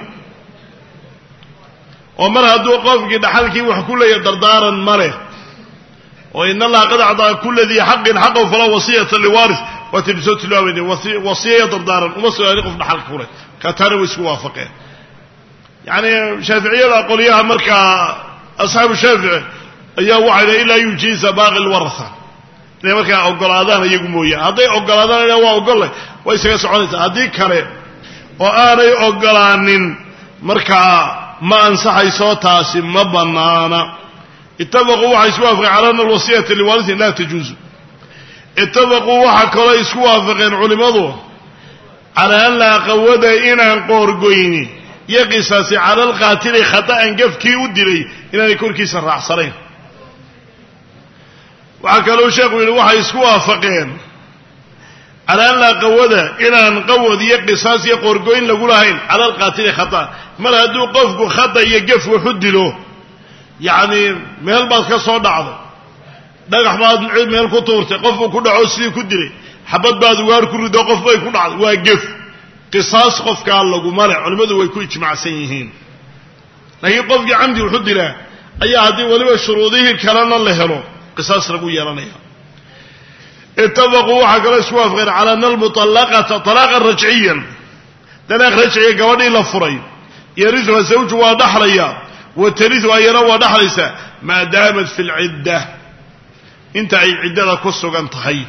oo mar hadduu qofkii dhaxalkii wax ku leeyahay dardaaran ma leh oo in allaha qad acdaa kula dii xaqin xaqahu falaa wasiyata liwaarith waataynu soo tilmaamayna wasiya iyo dardaaran uma sugnaani qof dhaxalka ku leh كتر ويسوافقه يعني شافعية قوليها مركا أصحاب الشافعي أيها واحد إلا يجيز باقي الورثة لأن مركا أقلادان يقومويا هذي أقلادان إلا هو أقل ويسكى سعونيسا هذي كره وآني أقلانين مركا ما أنصحي صوتاسي مبنانا اتفقوا وحا يسوافق على أن الوصية لوارث لا تجوز اتفقوا وحا كلا يسوافقين علماء على أن لا قود إنا قورقويني يقصاصي على القاتل خطأ قفكي ودري إنا يكون كيسا رعصرين وحا كلا شاقوا وحا يسوافقين على أن لا قود إنا نقود يقصاصي قورقوين لقولهين على القاتل خطأ ملا هدو قفكو خطأ يقف وحدلو يعني مهل بعض كسر دعوة دقح بعض العلم مهل كطورته قفوا كل عسلي كدري حبت بعض وار كل ده قف ما يكون عاد واقف قصاص قف قال له مالع علماء ويكون مع سيئين لكن قف عمدي وحد له أي هذه ولو شروطه الكلام الله له قصاص رجوي يرانيها اتفقوا حق سواف غير على أن المطلقة طلاقا رجعيا طلاق رجعي قواني لفرين يرثها زوج واضح ليا وترث أيضا ودحلسة ما دامت في العدة انت أي عدة كسوك انت حي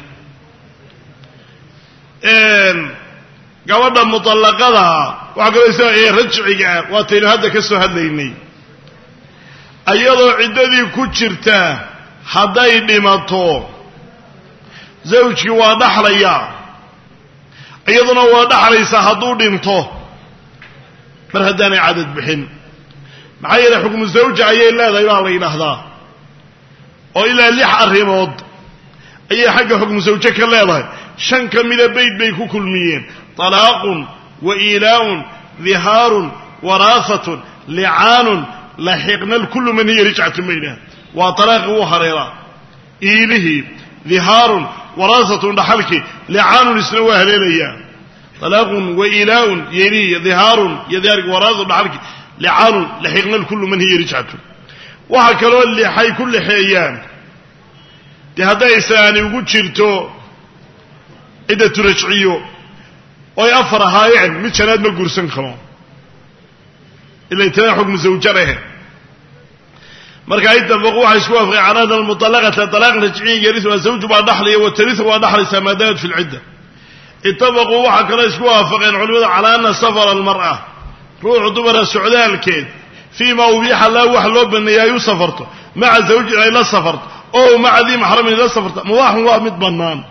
قوانا مطلقة لها وعقل يسوى ايه رجعي واتين هذا كسو هذيني أيضا عدة دي كتشرتا حداي دمتو زوجي ودحليا أيضا ودحلسة حدو دمتو مرهداني عدد بحن معايا حكم الزوجة أي إلا ذا إلا الله ينهضا وإلا لح الرمض أي حق حكم الزوجة كلا ذا شنك من البيت بيكو كل ميين طلاق وإيلاء ظهار وراثة لعان لحقنا الكل من هي رجعة مينة وطلاق وحريرة إيله ظهار وراثة لحلك لعان لسنوه ليليا طلاق وإيلاء يلي ظهار يذارك وراثة لحلك لعان لحقنا الكل من هي رجعته وهكذا اللي حي كل حيان دي هذا إساني وقود شرتو إذا ترجعيو ويأفر هايعن متشناد ما قرسن خلون إلا يتنا حكم زوجره مركا يتفقوا حيسوا في عناد المطلقة طلاق رجعي يرثها زوج بعد دحله وترثه ودحل سمادات في العدة اتفقوا وحكذا يسوا فقين علماء على أن سفر المرأة روح دبر السعودية الكيد فيما أبيح الله وحلو بالنيايو سفرته مع زوج إلى سفرت أو مع ذي محرم إلى سفرته مضاح الله متبنان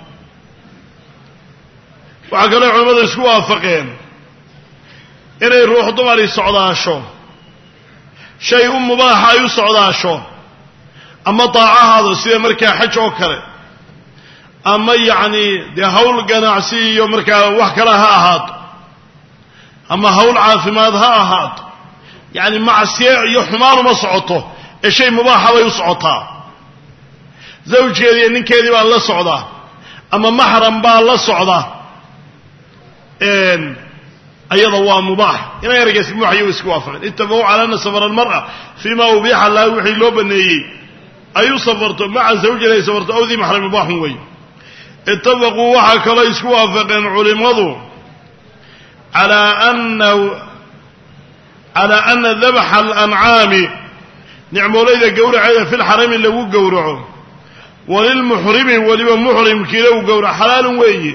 وعقل علماء يسوا فقين إنه يروح دبر السعودية شو شيء مباح يسعودية شو أما طاعة هذا سيدة مركا حج وكره أما يعني دي هول قناعسي ومركا وحكرها هات أما هول عافمات ها هات يعني مع السيع يحمار مصعطه الشيء مباح ويصعطها زوج كذي إن كذي بالله صعده أما محرم بالله صعده إن أيضا هو مباح إن يرجع اسمه حيوس كوافر اتفقوا على أن سفر المرأة فيما أبيح الله وحي له بنيه أي سفرته مع زوج لا سفرته أو ذي محرم مباح وي اتفقوا وحك لا يسوافق علماء على أنه على أن ذبح الأنعام نعموا ليذا قورع في الحرم اللي هو قورعه وللمحرم ولمن محرم كيلو قورع حلال وي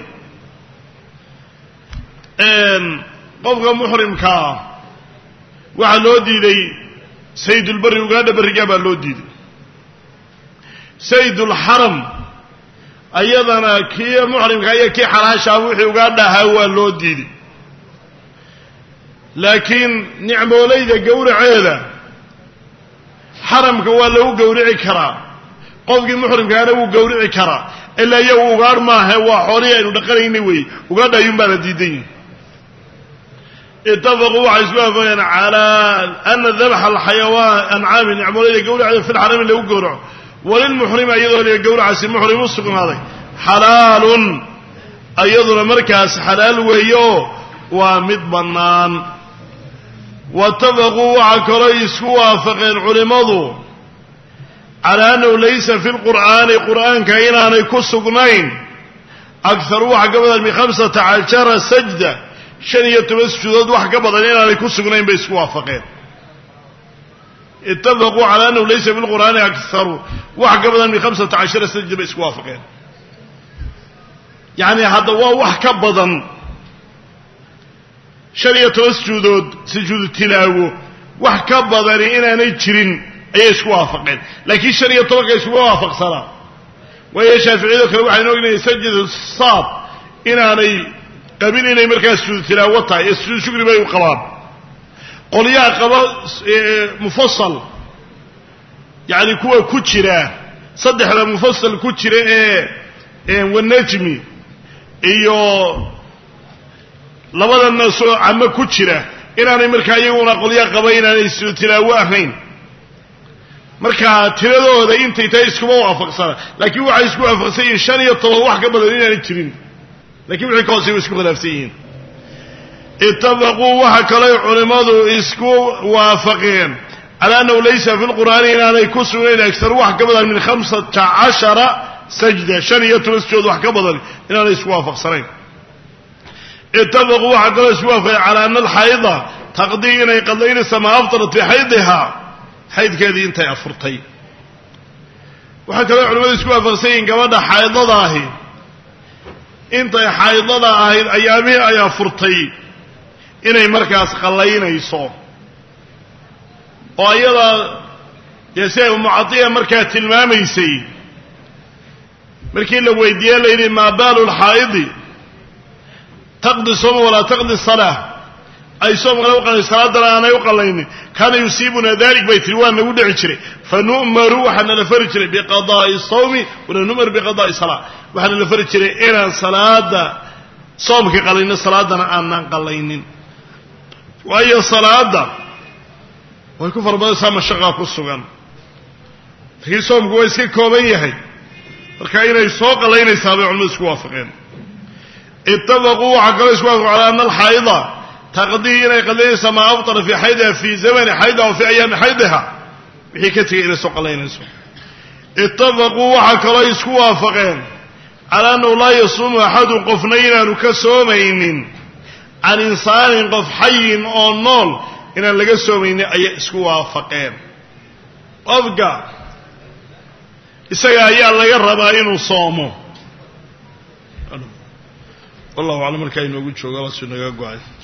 ان قفق محرم كا waxa loo diiday sayyidul barri ugaadha barriga baa loo diiday sayyidul haram ayadana kii muhrimka ay kii xalaasha wixii ugaadha waa loo diiday laakiin nicmoolayda gowraceeda haramka waa lagu gowrici karaa qofkii muhrimkaana uu gowrici karaa ilaa iyagu ugaar maaha waa xoolii aynu dhaqanaynay way ugaadha ayuun baa la diiday اتفقوا وحسبوا على أن ذبح الحيوان أنعام نعمل قولوا في الحرم اللي وقرعوا وللمحرم أيضا اللي يقولوا عسى محرم السقم هذا حلال أيضا مركز حلال وهيو ومدبنان واتفقوا وعكريس وافقين علماء على أنه ليس في القرآن قرآن كأنه يكس قنين أكثر وحق من خمسة عشر سجدة shan iyo toban sujuudood wax ka badan inaanay ku sugnayn bay isku waafaqeen ittafaquu calaa annahu laysa fi lqur'aani akharu wax ka badan min khamsata cashara sajda bay isku waafaqeen yacni hadda waa wax ka badan shan iyo toban sujuudood sujuudu tilaawo wax ka badani inaanay jirin ayay isku waafaqeen laakiin shan iyo tobanka iskuma waafaqsanaa waayo shaaficiyado kale waxaynu ognahay sajdu saad inaanay qabin inay markaas sujuudu tilaawo tahay ee sujuud shukri bay u qabaan qolyaha qaba mufasal yacni kuwa ku jira saddexda mufasal ku jira ee wanajmi iyo labadana soo camo ku jira inaanay markaa iyaguna qolyaha qaba inaanay sujuud tilaawo ahayn markaa tiradooda intay tahay iskuma waafaqsana laakiin waxay isku waafaqsan yihiin shan iyo toban wax ka badan inaanay jirin lakiin wixii ka hoosay way isku khilaafsan yihiin ittafaquu waxa kaley culimmadu isku waafaqeen calaa annahu laysa fi lqur'aani inaanay ku sugnayn agsar wax ka badan min khamsata cashara sajda shan iyo toban sujuud wax ka badan inaanay isku waafaqsanayn ittafaquu waxa kaloo isku waafaqeen calaa ana alxayda taqdii inay qadaynaysa maa aftarat fii xaydihaa xaydkeedii intay afurtay waxaa kaloo culimmadu isku waafaqsan yihiin gabadha xaydada ahi intay xaydada ahayd ayaamihii ay afurtay inay markaas qallaynayso oo iyada dee si ay umucadiya markaa tilmaamaysay markii la weydiiyey la yidhi maa baalu lxaa'idi taqdi sooma walaa taqdi salaa ay soomkana u qallayn salaadana aanay u qallaynin kaana yusiibuna dalik bay tiri waa nagu dhici jiray fanu'maru waxaa nala fari jiray biqadaa'i sawmi wala nu'mar biqadaa'i salaa waxaa nala fari jiray inaan salaada soomka qallayno salaadana aanaan qallaynin waayo salaada way ku farabadaysaa mashaqaa ku sugan laakiin soomku waa iska kooban yahay marka inay soo qallaynaysaa bay culimadu isku waafaqeen ittafaquu waxaa kaloo isku waafaqeen calaa ana alxaa'ida taqdii inay qallaynaysaa maa aftara fii xaydiha fii zamani xaydiha wa fii ayaami xaydiha wixii ka tegay inay soo qallaynayso ittafaquu waxaa kaloo isku waafaqeen calaa annahu laa yasuumu axadun qofna inaanu ka soomaynin can insaanin qof xayin oo nool inaan laga soomaynin ayay isku waafaqeen qofka isaga ayaa laga rabaa inuu soomo wallahu aclam markaa inoogu jooga bas inaga go-ay